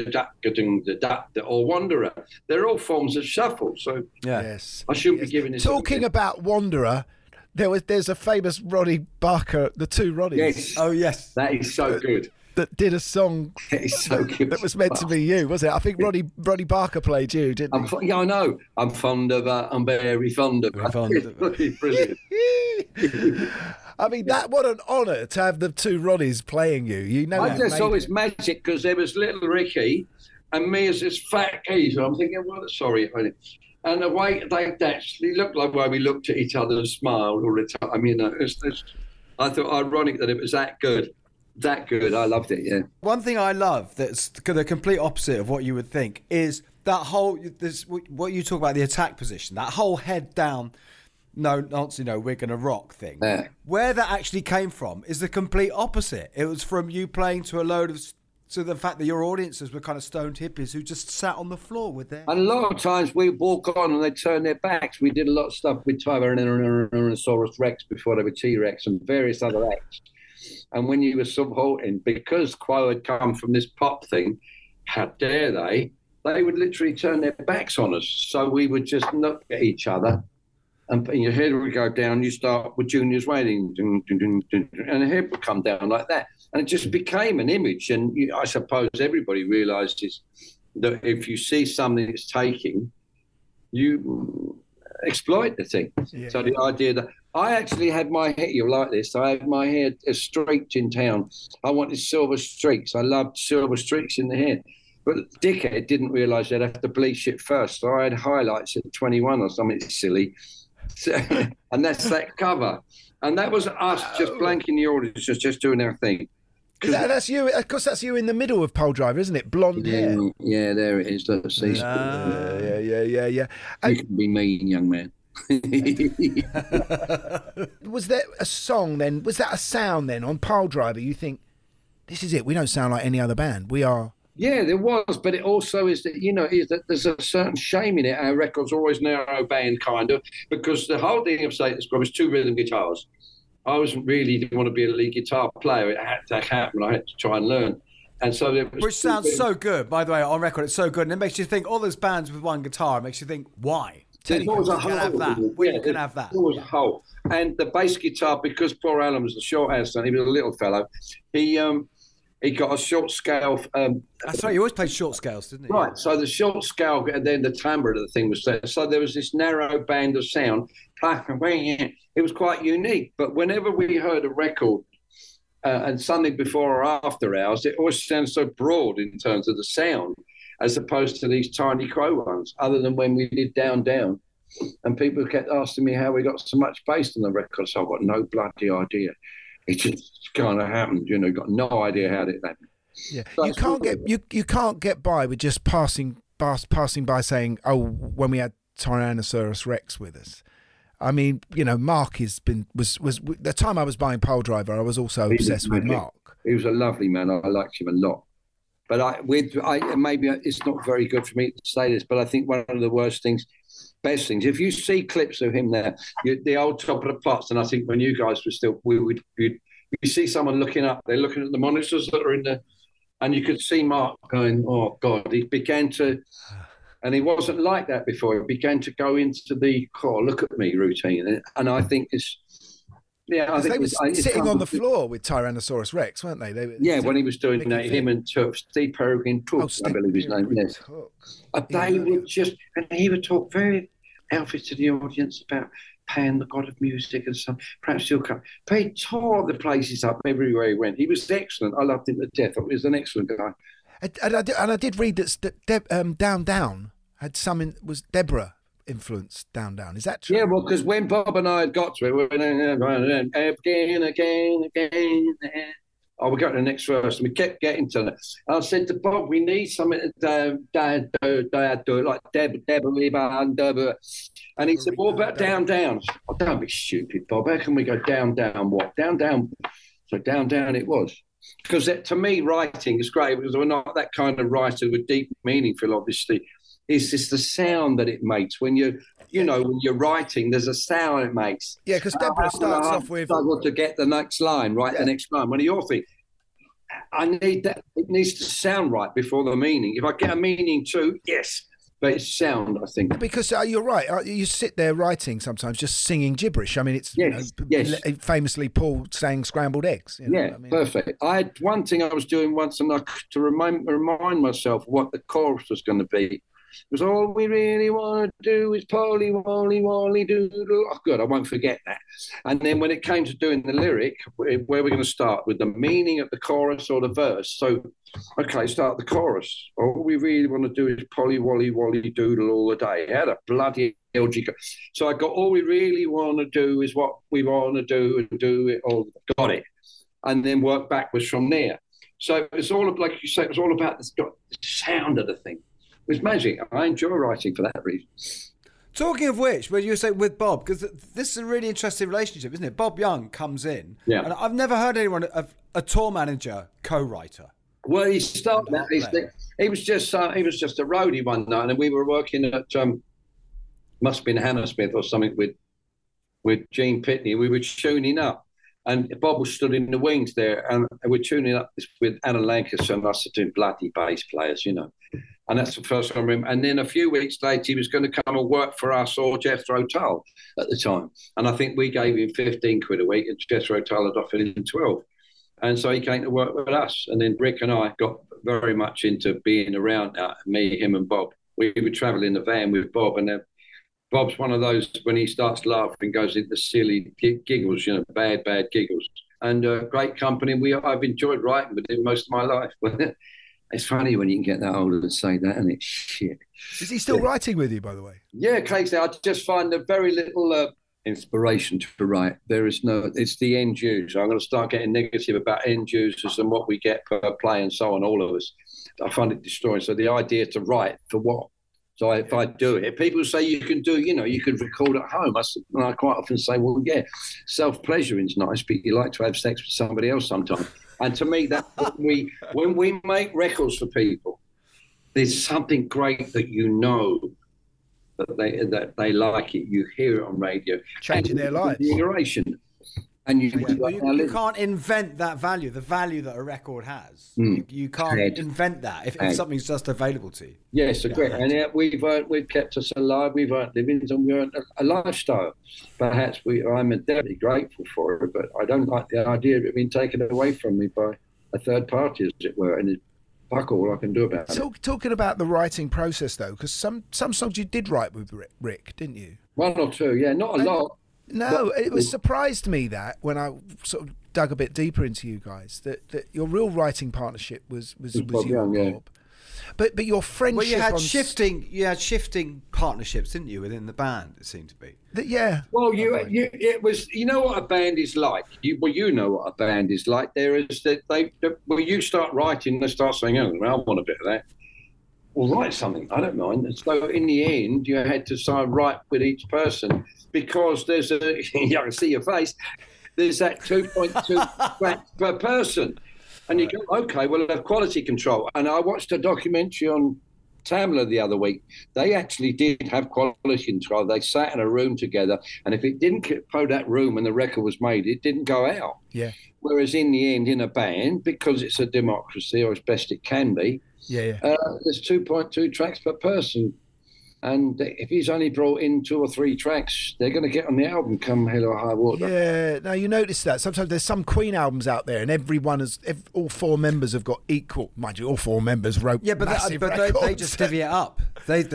or Wanderer. They're all forms of shuffle. So yes, I shouldn't be giving this. Talking about Wanderer, there's a famous Roddy Barker, the two Roddies. Yes. Oh yes, that is so good. That did a song that was meant to be you, was it? I think Roddy Barker played you, didn't he? I know. I'm fond of I'm very fond of it. Brilliant. I mean, what an honour to have the two Roddies playing you. I just saw it's magic because there was little Ricky and me as this fat geezer. I'm thinking, well, sorry. And the way they actually looked like where we looked at each other and smiled all the time. I thought ironic that it was that good. That good. I loved it, yeah. One thing I love that's the complete opposite of what you would think is that whole, what you talk about, the attack position, that whole head down, we're going to rock thing. Yeah. Where that actually came from is the complete opposite. It was from you playing to a load of to the fact that your audiences were kind of stoned hippies who just sat on the floor with their... And a lot of times we walk on and they turn their backs. We did a lot of stuff with Tyrannosaurus Rex before they were T-Rex and various other acts. And when you were supporting, because Quo had come from this pop thing, how dare they? They would literally turn their backs on us. So we would just look at each other. And your head would go down. You start with Junior's Wedding, and the head would come down like that. And it just became an image. And I suppose everybody realises that if you see something that's taking, you exploit the thing. Yeah. So the idea that I actually had my hair, you'll like this, I had my hair streaked in town. I wanted silver streaks. I loved silver streaks in the hair. But dickhead didn't realise they'd have to bleach it first. So I had highlights at 21 or something silly. And that's that cover. And that was us just blanking the audience, just doing our thing. That's you. Of course, that's you in the middle of Pole Driver, isn't it? Blonde hair. Yeah, there it is. Let's see. Yeah. You can be mean, young man. Was there a song then? Was that a sound then on Pole Driver? You think, this is it. We don't sound like any other band. We are. Yeah, there was, but it also is that, is that there's a certain shame in it. Our records are always narrow band, kind of, because the whole thing of Status Quo was 2 rhythm guitars. I didn't want to be a lead guitar player. It had to happen. I had to try and learn. And so there was Which sounds so good, by the way, on record. It's so good. And it makes you think, all those bands with one guitar, it makes you think, why? There's always a hole. You can have that. There's always a hole. And the bass guitar, because poor Alan was a short ass son, he was a little fellow, he got a short scale. That's right, you always played short scales, didn't you? Right, so the short scale, and then the timbre of the thing was there. So there was this narrow band of sound. It was quite unique. But whenever we heard a record, and something before or after ours, it always sounds so broad in terms of the sound, as opposed to these tiny Quo ones, other than when we did Down Down. And people kept asking me how we got so much bass on the record, so I've got no bloody idea. It just kind of happened, got no idea how it happened. Yeah, so you can't get by with just passing by saying, oh, when we had Tyrannosaurus Rex with us. I mean, Mark was the time I was buying Pole Driver, I was also obsessed with Mark. He was a lovely man. I liked him a lot. But maybe it's not very good for me to say this, but I think one of the best things, if you see clips of him there, the old Top of the Pops, and I think when you guys were still, you see someone looking up, they're looking at the monitors that are in there, and you could see Mark going, oh God, he began to, and he wasn't like that before, he began to go into the, look at me routine, and I think it's, I think they were sitting on the floor with Tyrannosaurus Rex, weren't they? When he was doing that, him and Steve Peregrine Took, I believe his name is. They would just, and he would talk very helpfully to the audience about Pan, the god of music, and some. Perhaps he'll come. But he tore the places up everywhere he went. He was excellent. I loved him to death. He was an excellent guy. And I did read that Down Down had was Deborah influence Down Down. Is that true? Yeah, well, because when Bob and I had got to it, we went again. Oh, we got to the next verse, and we kept getting to it. I said to Bob, we need something to Dad do it like Deborah. And he said, what about Down Down? Oh, don't be stupid, Bob. How can we go down, what? Down. So Down it was. Because to me, writing is great, because we're not that kind of writer with deep meaningful, obviously. It's just the sound that it makes when when you're writing. There's a sound it makes. Yeah, because Deborah starts off with struggle to get the next line, the next line. When you're thinking, I need that. It needs to sound right before the meaning. If I get a meaning too, yes, but it's sound. I think because you're right. You sit there writing sometimes, just singing gibberish. I mean, it's famously Paul saying scrambled eggs. Perfect. I had one thing I was doing once, and to remind myself what the chorus was going to be. It was all we really want to do is polly, wally, wally, doodle. Oh, good, I won't forget that. And then when it came to doing the lyric, where we're going to start with the meaning of the chorus or the verse. So, okay, start the chorus. All we really want to do is polly, wally, wally, doodle all the day. How the bloody hell did you go? So I got all we really want to do is what we want to do and do it all. Got it. And then work backwards from there. So it's all, like you say, it was all about the sound of the thing. It was magic. I enjoy writing for that reason. Talking of which, when you say with Bob, because this is a really interesting relationship, isn't it? Bob Young comes in, and I've never heard anyone, a tour manager, co-writer. Well, he started out. He was just a roadie one night, and we were working at must have been Hammersmith or something with Gene Pitney. We were tuning up, and Bob was stood in the wings there, and we're tuning up with Alan Lancaster and us doing bloody bass players, you know. And that's the first time I remember. And then a few weeks later, he was going to come and work for us or Jethro Tull at the time. And I think we gave him 15 quid a week, and Jethro Tull had offered him 12. And so he came to work with us. And then Rick and I got very much into being around me, him and Bob. We would travel in the van with Bob. And Bob's one of those, when he starts laughing, goes into silly giggles, you know, bad giggles. And great company. I've enjoyed writing with him most of my life. It's funny when you can get that older and say that, and it's shit. Is he still writing with you, by the way? Yeah, occasionally. I just find a very little inspiration to write. There is no, it's the end user. I'm going to start getting negative about end users and what we get per play and so on, all of us. I find it destroying. So the idea to write for what? So if I do it, people say you can do, you know, you could record at home. I quite often say, well, yeah, self-pleasuring's nice, but you like to have sex with somebody else sometimes. And to me, that when we make records for people, there's something great that you know that they like it. You hear it on radio, changing their lives. Generation, and you can't invent that value. The value that a record has, you can't invent that if something's just available to you. Yes, agree. And yet we've kept us alive. We've earned livings, and we earned a lifestyle. Perhaps I'm deeply grateful for it, but I don't like the idea of it being taken away from me by a third party, as it were. And it's fuck all I can do about it. Talking about the writing process, though, because some songs you did write with Rick, didn't you? One or two, yeah, not a lot. No, it was surprised me that when I sort of dug a bit deeper into you guys that your real writing partnership was you and Bob. But your friendship. Well, you had shifting partnerships, didn't you, within the band? It seemed to be. Yeah. Well, it was. You know what a band is like. You know what a band is like. There is that when you start writing, they start saying, "Oh, well, I want a bit of that." Well, write something. I don't mind. And so in the end, you had to write with each person because there's I can see your face. There's that 2.2 tracks per person. And you go, okay, we'll have quality control. And I watched a documentary on Tamla the other week. They actually did have quality control. They sat in a room together, and if it didn't go that room when the record was made, it didn't go out. Yeah. Whereas in the end, in a band, because it's a democracy, or as best it can be, there's 2.2 tracks per person. And if he's only brought in 2 or 3 tracks, they're going to get on the album come hell or high water. Yeah, now you notice that. Sometimes there's some Queen albums out there and all 4 members have got equal. Mind you, all 4 members wrote massive records. They just divvy it up. They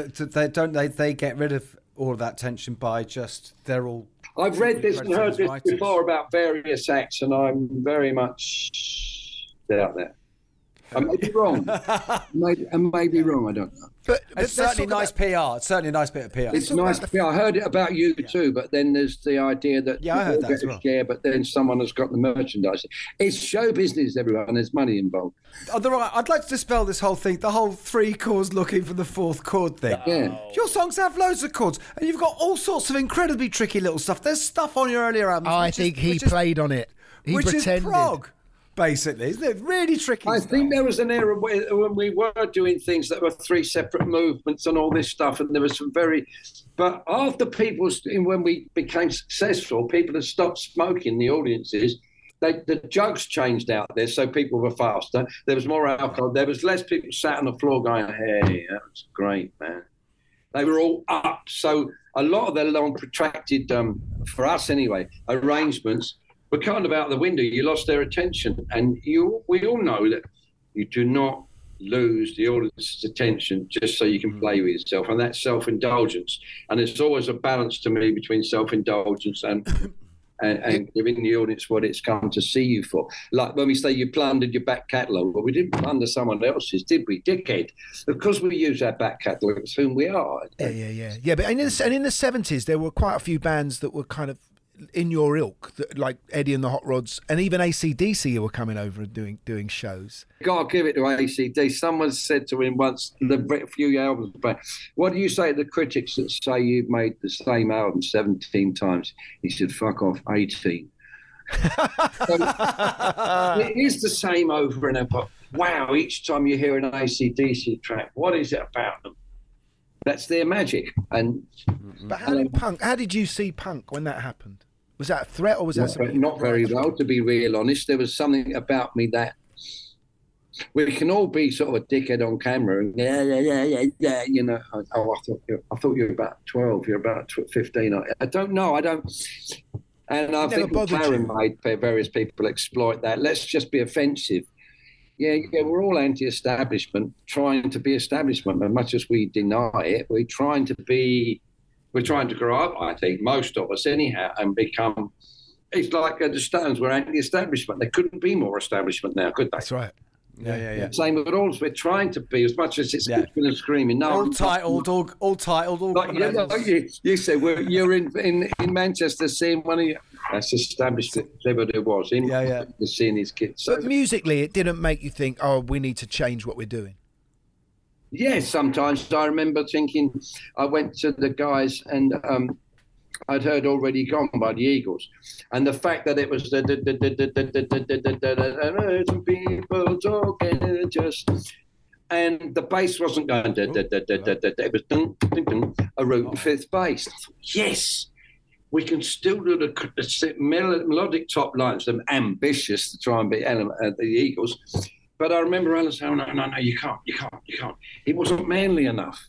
get rid of all of that tension by just, they're all... I've read this and heard this before about various acts, and I'm very much out there. I may be wrong. I may be wrong. I don't know. But it's certainly nice PR. It's certainly a nice bit of PR. It's nice PR. I heard it about you too, but then there's the idea that I heard that as well. Yeah, but then someone has got the merchandise. It's show business, everyone. There's money involved. I'd like to dispel this whole thing, the whole 3 chords looking for the 4th chord thing. Yeah. Your songs have loads of chords, and you've got all sorts of incredibly tricky little stuff. There's stuff on your earlier albums. I think he played on it. He pretended. Is prog. Basically, isn't it? Really tricky. I think there was an era when we were doing things that were 3 separate movements and all this stuff, and there was some but after when we became successful, people had stopped smoking, the audiences. The jugs changed out there, so people were faster. There was more alcohol. There was less people sat on the floor going, hey, that was great, man. They were all up. So a lot of their long protracted, for us anyway, arrangements were kind of out the window. You lost their attention. And we all know that you do not lose the audience's attention just so you can play with yourself. And that's self-indulgence. And there's always a balance to me between self-indulgence and giving the audience what it's come to see you for. Like when we say you plundered your back catalogue, well, we didn't plunder someone else's, did we, dickhead? Because we use our back catalogue, it's whom we are. Yeah, but in the 70s, there were quite a few bands that were kind of in your ilk, like Eddie and the Hot Rods, and even AC/DC who were coming over and doing shows. Gotta give it to AC/DC. Someone said to him once, a few albums back, what do you say to the critics that say you've made the same album 17 times? He said, fuck off, 18. So, it is the same over and over. wow, each time you hear an AC/DC track, what is it about them? That's their magic. But how did you see punk when that happened? Was that a threat or was that something? Not very well, to be real honest. There was something about me that we can all be sort of a dickhead on camera. And yeah. You know, I thought you were about 12. You're about 15. I don't know. I don't. And I think McLaren made various people exploit that. Let's just be offensive. Yeah, we're all anti-establishment, trying to be establishment. As much as we deny it, we're trying to grow up, I think, most of us anyhow, and become... It's like the Stones were anti-establishment. They couldn't be more establishment now, could they? That's right. Yeah. Same with all of us. We're trying to be, as much as it's kicking and screaming. No, all titled. You said you're in Manchester seeing one of you. That's established, whatever it was. Seeing his kids. But musically, it didn't make you think, oh, we need to change what we're doing. Yes, sometimes I remember thinking, I went to the guys and I'd heard Already Gone by the Eagles, and the fact that it was the people talking just, and the bass wasn't going, it was a root and fifth bass. I thought, yes, we can still do the melodic top lines. I'm ambitious to try and be the Eagles. But I remember Alan saying, no, you can't. It wasn't manly enough.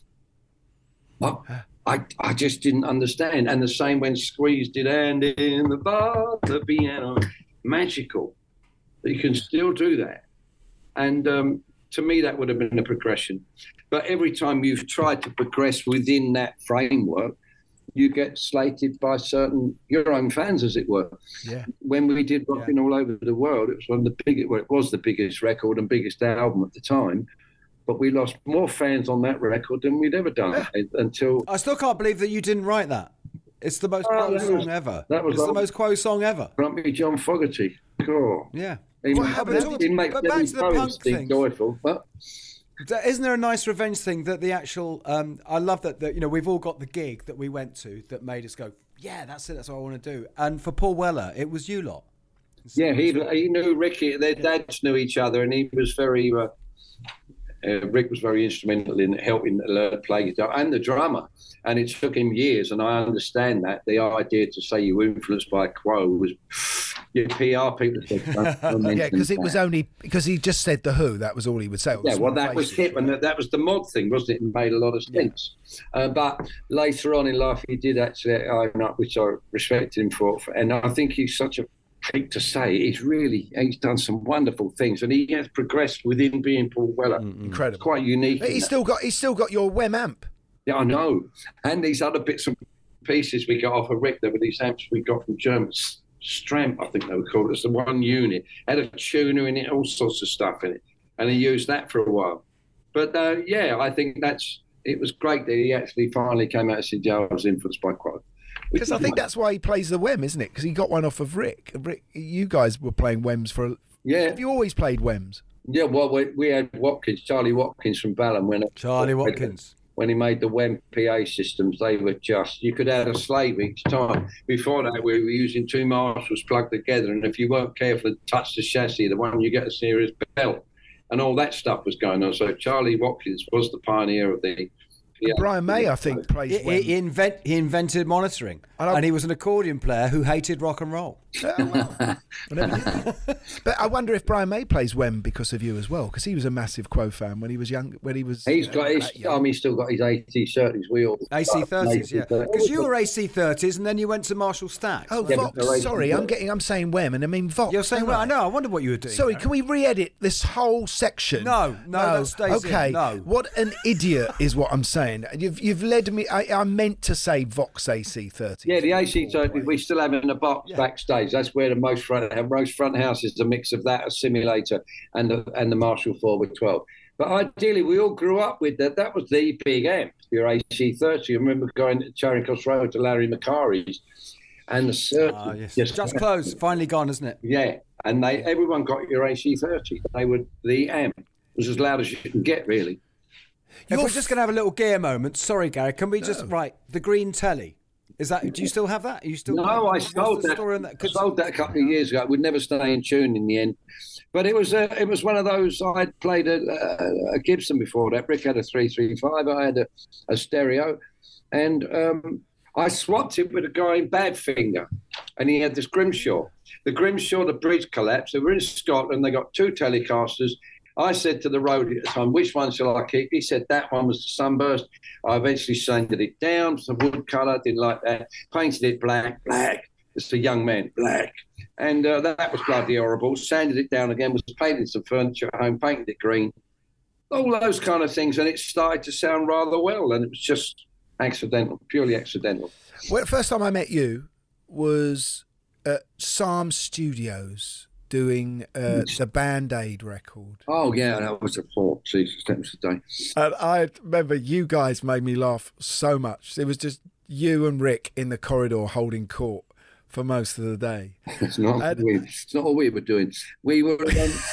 I just didn't understand. And the same when Squeeze did And in the Bar, the piano, magical. You can still do that. And to me, that would have been a progression. But every time you've tried to progress within that framework, you get slated by your own fans, as it were. Yeah. When we did Rockin' All Over the World, it was the biggest record and biggest album at the time. But we lost more fans on that record than we'd ever done until... I still can't believe that you didn't write that. It's the most quote song ever. It's the most quote song ever. Grumpy John Fogerty. Cool. Yeah. He but back to the punk thing. Joyful. But... Isn't there a nice revenge thing that the actual... I love that we've all got the gig that we went to that made us go, yeah, that's it, that's what I want to do. And for Paul Weller, it was you lot. Yeah, he knew Ricky. Their dads knew each other, and he was very... Rick was very instrumental in helping play guitar and the drummer, and it took him years, and I understand that. The idea to say you were influenced by Quo was your PR people said, yeah, because it was only because he just said the Who, that was all he would say. That was hip, and that was the mod thing, wasn't it? It made a lot of sense. But later on in life he did actually own up, which I respected him for, and I think he's such a to say he's done some wonderful things, and he has progressed within being Paul Weller. Incredible, it's quite unique. But he's still got your Wem amp. Yeah, I know, and these other bits and pieces we got off of Rick. There were these amps we got from German Stramp, I think they were called. It's the one unit, had a tuner in it, all sorts of stuff in it, and he used that for a while. But I think it was great that he actually finally came out and said, "Yeah, I was influenced by Quo." Because I think that's why he plays the Wem, isn't it? Because he got one off of Rick. Rick, you guys were playing Wems for... Yeah. Have you always played Wems? Yeah, well, we had Charlie Watkins from Balham. When he made the Wem PA systems, they were just... You could add a slave each time. Before that, we were using two Marshalls plugged together, and if you weren't careful to touch the chassis, the one you get a serious belt. And all that stuff was going on. So Charlie Watkins was the pioneer of the... Yeah. But Brian May, I think, plays he invented monitoring, and he was an accordion player who hated rock and roll. But I wonder if Brian May plays Wem because of you as well, because he was a massive Quo fan when he was young. He's got his. He's still got his AC30s. We all AC30s, yeah. Because you were AC30s, and then you went to Marshall Stacks. Oh, yeah, Vox. Sorry, I'm saying Wem, and I mean Vox. You're saying Wem. I know. I wonder what you were doing. Sorry, can we re-edit this whole section? No, that stays in. Okay. No. What an idiot is what I'm saying. You've led me. I meant to say Vox AC30. Yeah, the AC30. We still have it in the box backstage. That's where the most front house is a mix of that, a simulator, and the Marshall 4 with 12. But ideally, we all grew up with that. That was the big amp, your AC30. I remember going to Charing Cross Road to Larry McCarry's, and the circuit just closed. Finally gone, isn't it? Yeah, and everyone got your AC30. They were the amp. It was as loud as you can get, really. If we're just going to have a little gear moment, sorry, Gary, can we just the green telly? Is that? Do you still have that? Are you still? No, I sold that. I sold that a couple of years ago. It would never stay in tune in the end. But it was one of those. I'd played a Gibson before that. Rick had a 335. I had a stereo, and I swapped it with a guy in Badfinger, and he had this Grimshaw. The Grimshaw, the bridge collapsed. They were in Scotland. They got 2 Telecasters. I said to the roadie at the time, which one shall I keep? He said that one was the Sunburst. I eventually sanded it down, some wood colour, didn't like that. Painted it black. It's a young man, black. And that was bloody horrible. Sanded it down again, was painting some furniture at home, painted it green. All those kind of things. And it started to sound rather well. And it was just accidental, purely accidental. Well, the first time I met you was at Psalm Studios, doing the Band-Aid record. Oh, yeah, that was a thought. Jesus, that was the day. I remember you guys made me laugh so much. It was just you and Rick in the corridor holding court for most of the day. It's not weird. It's not what we were doing. We were...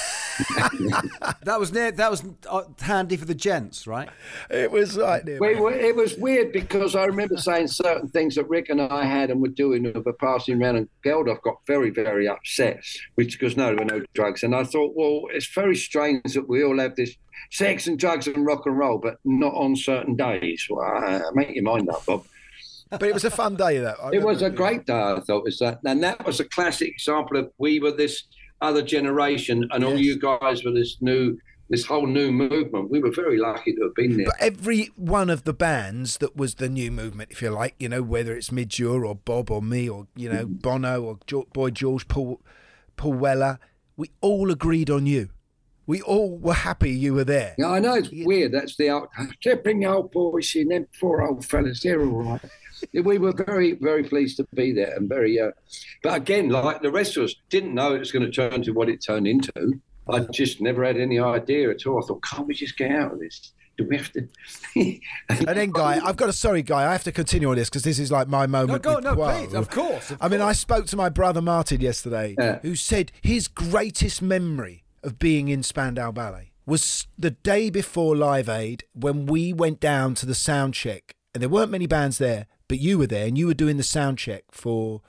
That was handy for the gents, right? It was right there. It was weird because I remember saying certain things that Rick and I had and were doing of a passing around, and Geldof got very, very upset, because no, there were no drugs. And I thought, well, it's very strange that we all have this sex and drugs and rock and roll, but not on certain days. Well, make your mind up, Bob. But it was a fun day, though. It was a great day, I thought. And that was a classic example of we were this other generation, and all you guys were this whole new movement. We were very lucky to have been there. But every one of the bands that was the new movement, if you like, whether it's Midge Ure or Bob or me or Bono or Boy George, Paul Weller, we all agreed on you. We all were happy you were there. Yeah, I know it's weird. That's bring the old boys in, them 4 old fellas. They're all right. We were very, very pleased to be there, and very. But again, like the rest of us, didn't know it was going to turn into what it turned into. I just never had any idea at all. I thought, can't we just get out of this? Do we have to? And then, Guy, I have to continue on this because this is like my moment. Please, of course. I mean, I spoke to my brother Martin yesterday, who said his greatest memory of being in Spandau Ballet was the day before Live Aid when we went down to the sound check, and there weren't many bands there. But you were there, and you were doing the sound check for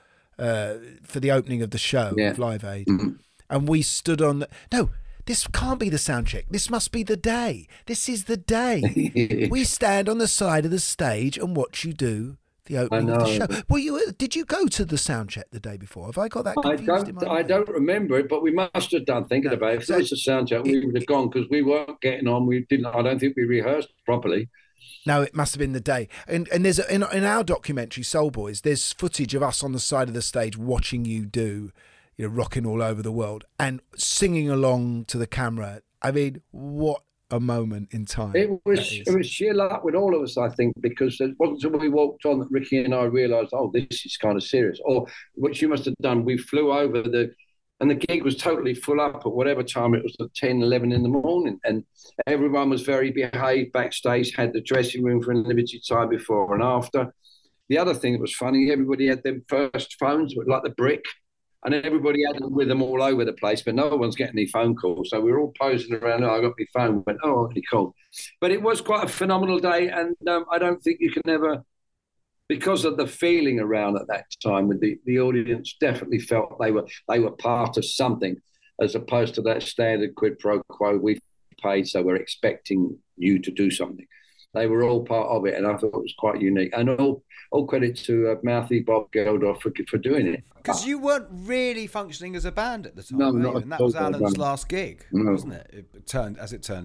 the opening of the show of Live Aid. Mm-hmm. And we stood on no, this can't be the sound check. This must be the day. This is the day. We stand on the side of the stage and watch you do the opening of the show. Did you go to the sound check the day before? Have I got that confused? I don't remember it, but we must have done. Thinking about it, if it was a sound check, we would have gone because we weren't getting on. I don't think we rehearsed properly. No, it must have been the day. And there's in our documentary Soul Boys, there's footage of us on the side of the stage watching you do, rocking all over the world and singing along to the camera. I mean, what a moment in time. It was sheer luck with all of us, I think, because it wasn't until we walked on that Ricky and I realised, this is kind of serious. Or what you must have done, we flew over and the gig was totally full up at whatever time it was, at 10, 11 in the morning. And everyone was very behaved backstage, had the dressing room for a limited time before and after. The other thing that was funny, everybody had them first phones, like the brick, and everybody had them with them all over the place, but no one's getting any phone calls. So we were all posing around, I got my phone, went, really cool. But it was quite a phenomenal day, and I don't think you can ever... Because of the feeling around at that time, with the audience definitely felt they were part of something, as opposed to that standard quid pro quo, we paid, so we're expecting you to do something. They were all part of it, and I thought it was quite unique. And all credit to Mouthy Bob Geldof for doing it. Because you weren't really functioning as a band at the time, no, not and that was Alan's last gig, wasn't it? It turned out.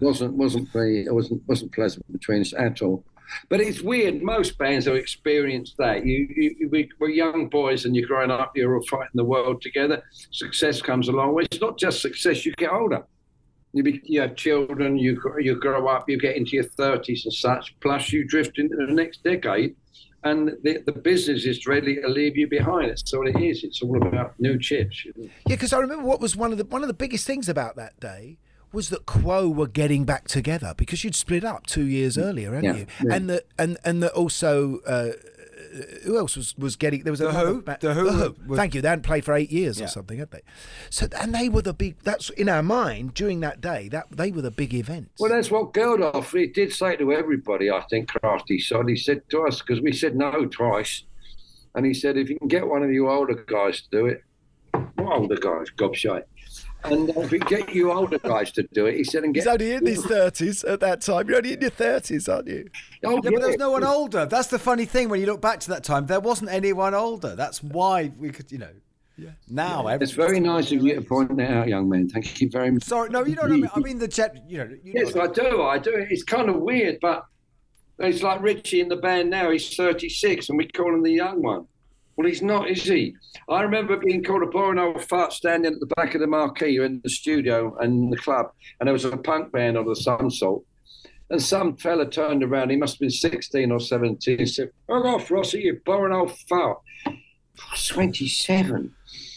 It wasn't pleasant between us at all. But it's weird. Most bands have experienced that. We're young boys, and you're growing up. You're all fighting the world together. Success comes along. Well, it's not just success. You get older. You have children. You grow up. You get into your 30s and such. Plus, you drift into the next decade, and the business is ready to leave you behind. That's all it is. It's all about new chips. Yeah, because I remember what was one of the biggest things about that day was that Quo were getting back together, because you'd split up 2 years earlier, hadn't you? Yeah. And that also who else was getting? There was The Who. Thank you. They hadn't played for 8 years or something, had they? So and they were the big. That's in our mind during that day. That they were the big events. Well, that's what Geldof he did say to everybody. I think Crafty sod. He said to us, because we said no twice. And he said, if you can get one of you older guys to do it, what older guys, gobshite? And if we get you older guys to do it, he said, and get. He's only in his 30s at that time. You're only in your 30s, aren't you? Oh, yeah, but there was no one older. That's the funny thing when you look back to that time. There wasn't anyone older. That's why we could, you know. Yeah. Now, it's very nice of you to point that out, young man. Thank you very much. Sorry, no, you don't know. I mean the jet. Yes, I do. It's kind of weird, but it's like Richie in the band now. He's 36, and we call him the young one. Well, he's not, is he? I remember being called a boring old fart standing at the back of the marquee in the studio and the club, and there was a punk band of some sort. And some fella turned around. He must have been 16 or 17. He said, "Fuck off, Rossi, you boring old fart." I was 27.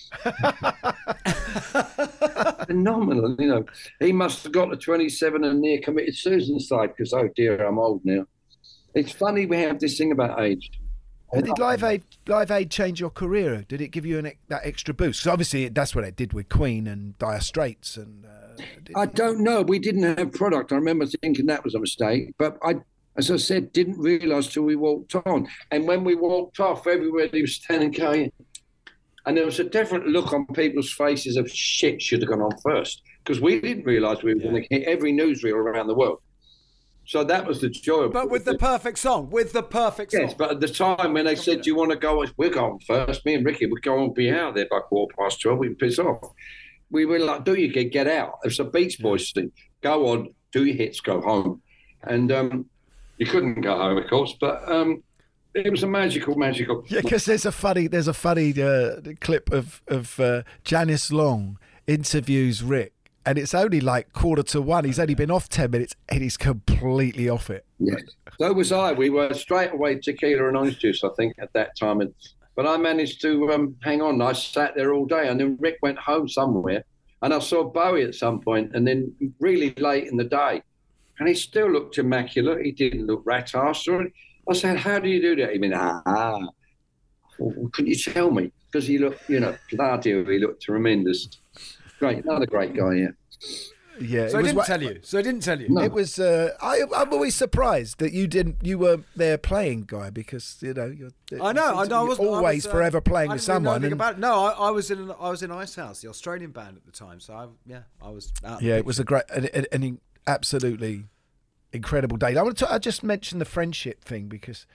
Phenomenal, you know. He must have got to 27 and near committed suicide because, oh dear, I'm old now. It's funny we have this thing about age. Did Live Aid change your career? Did it give you that extra boost? So obviously that's what it did with Queen and Dire Straits. And I don't know. We didn't have product. I remember thinking that was a mistake. But I, as I said, didn't realise till we walked on. And when we walked off, everybody was standing going. And there was a different look on people's faces of shit should have gone on first. Because we didn't realise we were going to hit every newsreel around the world. So that was the joy of it. But with the perfect song. With the perfect song. Yes, but at the time when they said, do you want to go? We're going first. Me and Ricky would go and be out there by 12:15. We'd piss off. We were like, do your gig, get out. It's a Beach Boys thing. Go on, do your hits, go home. And you couldn't go home, of course, but it was a magical. Yeah, because there's a funny clip of Janice Long interviews Rick. And it's only like 1:45. He's only been off 10 minutes and he's completely off it. Yes. So was I. We were straight away tequila and orange juice, I think, at that time. But I managed to hang on. I sat there all day. And then Rick went home somewhere. And I saw Bowie at some point, and then really late in the day. And he still looked immaculate. He didn't look rat-ass. I said, how do you do that? He went, well, couldn't you tell me? Because he looked, bloody, he looked tremendous. Great, another great guy, yeah. Yeah. So I didn't tell you. No. It was. I'm always surprised that you didn't. You were there playing, Guy, because you're. I know. I was always forever playing with someone. I was in Ice House, the Australian band at the time. So I was. Out it was a great, an absolutely incredible day. I just mentioned the friendship thing because,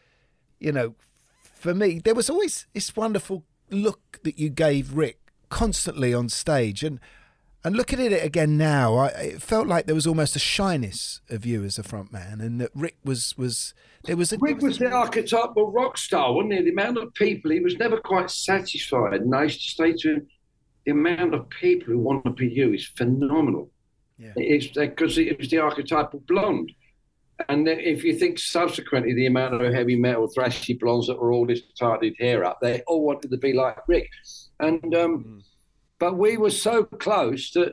for me, there was always this wonderful look that you gave Rick constantly on stage, and looking at it again now, it felt like there was almost a shyness of you as a front man, and that Rick was the archetypal rock star, wasn't he? The amount of people, he was never quite satisfied, and I used to say to him, the amount of people who want to be you is phenomenal. Yeah, it's because it was the archetypal blonde. And if you think subsequently the amount of heavy metal thrashy blondes that were all this tarted hair up, they all wanted to be like Rick. And but we were so close that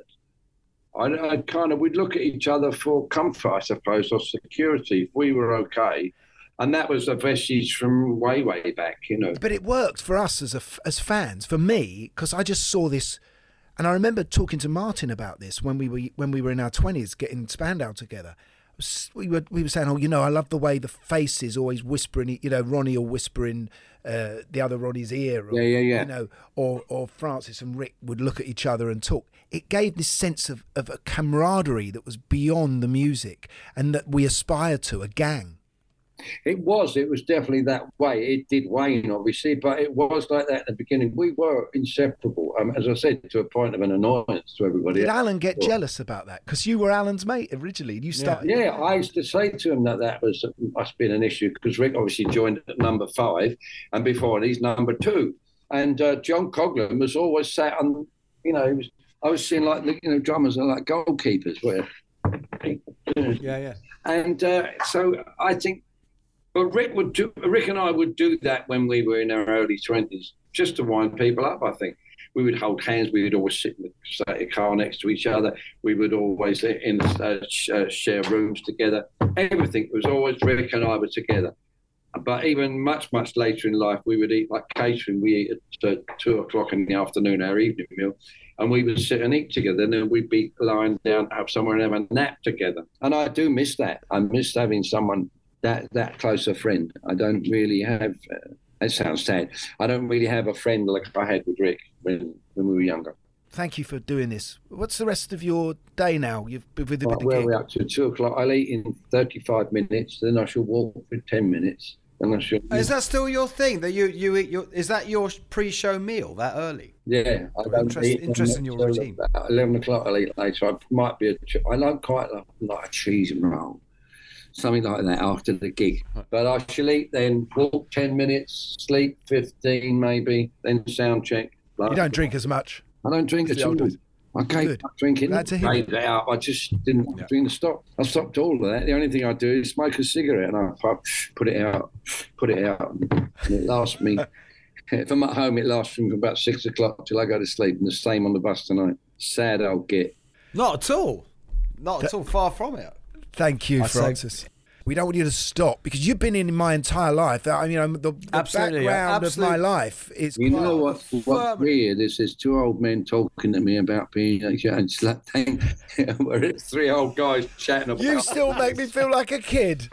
we'd look at each other for comfort, I suppose, or security if we were okay. And that was a vestige from way back, But it worked for us as fans. For me, because I just saw this, and I remember talking to Martin about this when we were in our 20s, getting Spandau together. We were saying, I love the way the faces always whispering, Ronnie will whisper in the other Ronnie's ear, or, or Francis and Rick would look at each other and talk. It gave this sense of a camaraderie that was beyond the music and that we aspired to, a gang. It was definitely that way. It did wane, obviously, but it was like that at the beginning. We were inseparable, as I said, to a point of an annoyance to everybody. Did Alan get jealous about that? Because you were Alan's mate originally. You started. Yeah, I used to say to him that must have been an issue because Rick obviously joined at number 5, and before he's number 2. And John Coughlin was always sat on, I was seeing like, drummers are like goalkeepers. Where, yeah. And so I think. But Rick and I would do that when we were in our early 20s, just to wind people up, I think. We would hold hands. We would always sit in the car next to each other. We would always share rooms together. Everything was always Rick and I were together. But even much, much later in life, we would eat like catering. We eat at 2:00 in the afternoon, our evening meal. And we would sit and eat together. And then we'd be lying down up somewhere and have a nap together. And I do miss that. I miss having someone that close a friend. I don't really have That sounds sad. I don't really have a friend like I had with Rick when we were younger. Thank you for doing this. What's the rest of your day now? You've with the Where are gig? we up to? 2 o'clock. I'll eat in 35 minutes, then I shall walk for 10 minutes. And I shall... Is that still your thing? That you eat your? Is that your pre-show meal that early? Yeah, I don't eat. Interest in your routine. About 11 o'clock I'll eat later. I might be I like quite like a cheese and roll, something like that after the gig. But I shall eat then, walk 10 minutes, sleep 15 maybe, then sound check. You don't drink as much. I don't drink at all. I gave up drinking. I gave that out. I just didn't want to drink. I stopped all of that. The only thing I do is smoke a cigarette and I put it out. And it lasts me. If I'm at home, it lasts from about 6 o'clock till I go to sleep. And the same on the bus tonight. Sad old git. Not at all. Not at all. Far from it. Thank you, Francis. We don't want you to stop because you've been in my entire life. I mean, the background of my life is. You know what's weird is there's two old men talking to me about being and slap thing. Where it's three old guys chatting about. You still make me feel like a kid.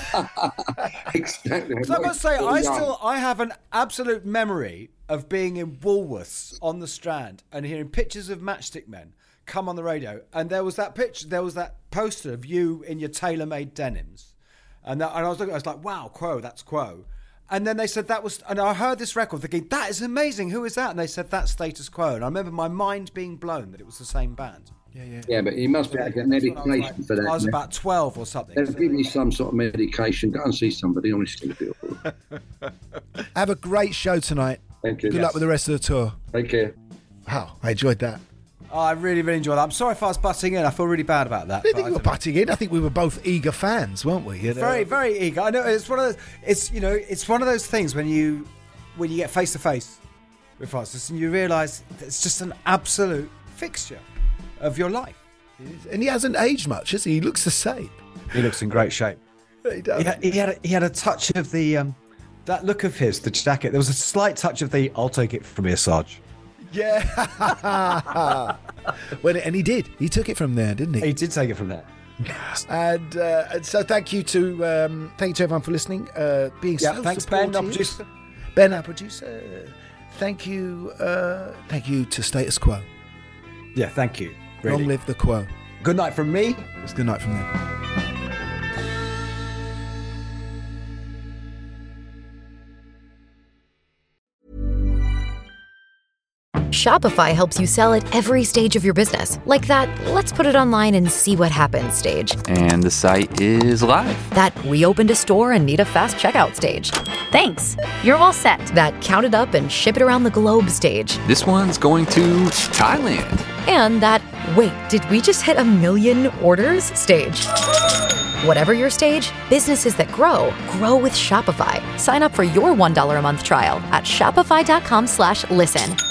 Exactly. So I've got to say, I have an absolute memory of being in Woolworths on the Strand and hearing pictures of Matchstick Men come on the radio, and there was that poster of you in your tailor-made denims. And I was like, wow, Quo, that's Quo. And then they said that was, and I heard this record thinking, that is amazing, who is that? And they said, that's Status Quo. And I remember my mind being blown that it was the same band. Yeah, but you must get medication for that. I was about 12 or something. They'll give you some sort of medication. Go and see somebody, honestly. Have a great show tonight. Thank you. Good luck with the rest of the tour. Take care. Wow, I enjoyed that. Oh, I really, really enjoyed that. I'm sorry if I was butting in. I feel really bad about that. I didn't think we were butting in. I think we were both eager fans, weren't we? You know? Very, very eager. I know it's one of those. It's one of those things when you get face to face with Francis and you realise it's just an absolute fixture of your life. And he hasn't aged much, has he? He looks the same. He looks in great shape. He does. He had a touch of the that look of his, the jacket. There was a slight touch of the "I'll take it from here, Sarge." Yeah. And he did. He took it from there, didn't he? He did take it from there. And so thank you to everyone for listening. Being so thanks, supportive. Ben, our producer. Ben, our producer. Thank you to Status Quo. Yeah, thank you. Really. Long live the Quo. Good night from me. It's good night from them. Shopify helps you sell at every stage of your business. Like that, let's put it online and see what happens stage. And the site is live. That we opened a store and need a fast checkout stage. Thanks. You're all set. That count it up and ship it around the globe stage. This one's going to Thailand. And that, wait, did we just hit 1 million orders stage? Whatever your stage, businesses that grow with Shopify. Sign up for your $1 a month trial at shopify.com/listen.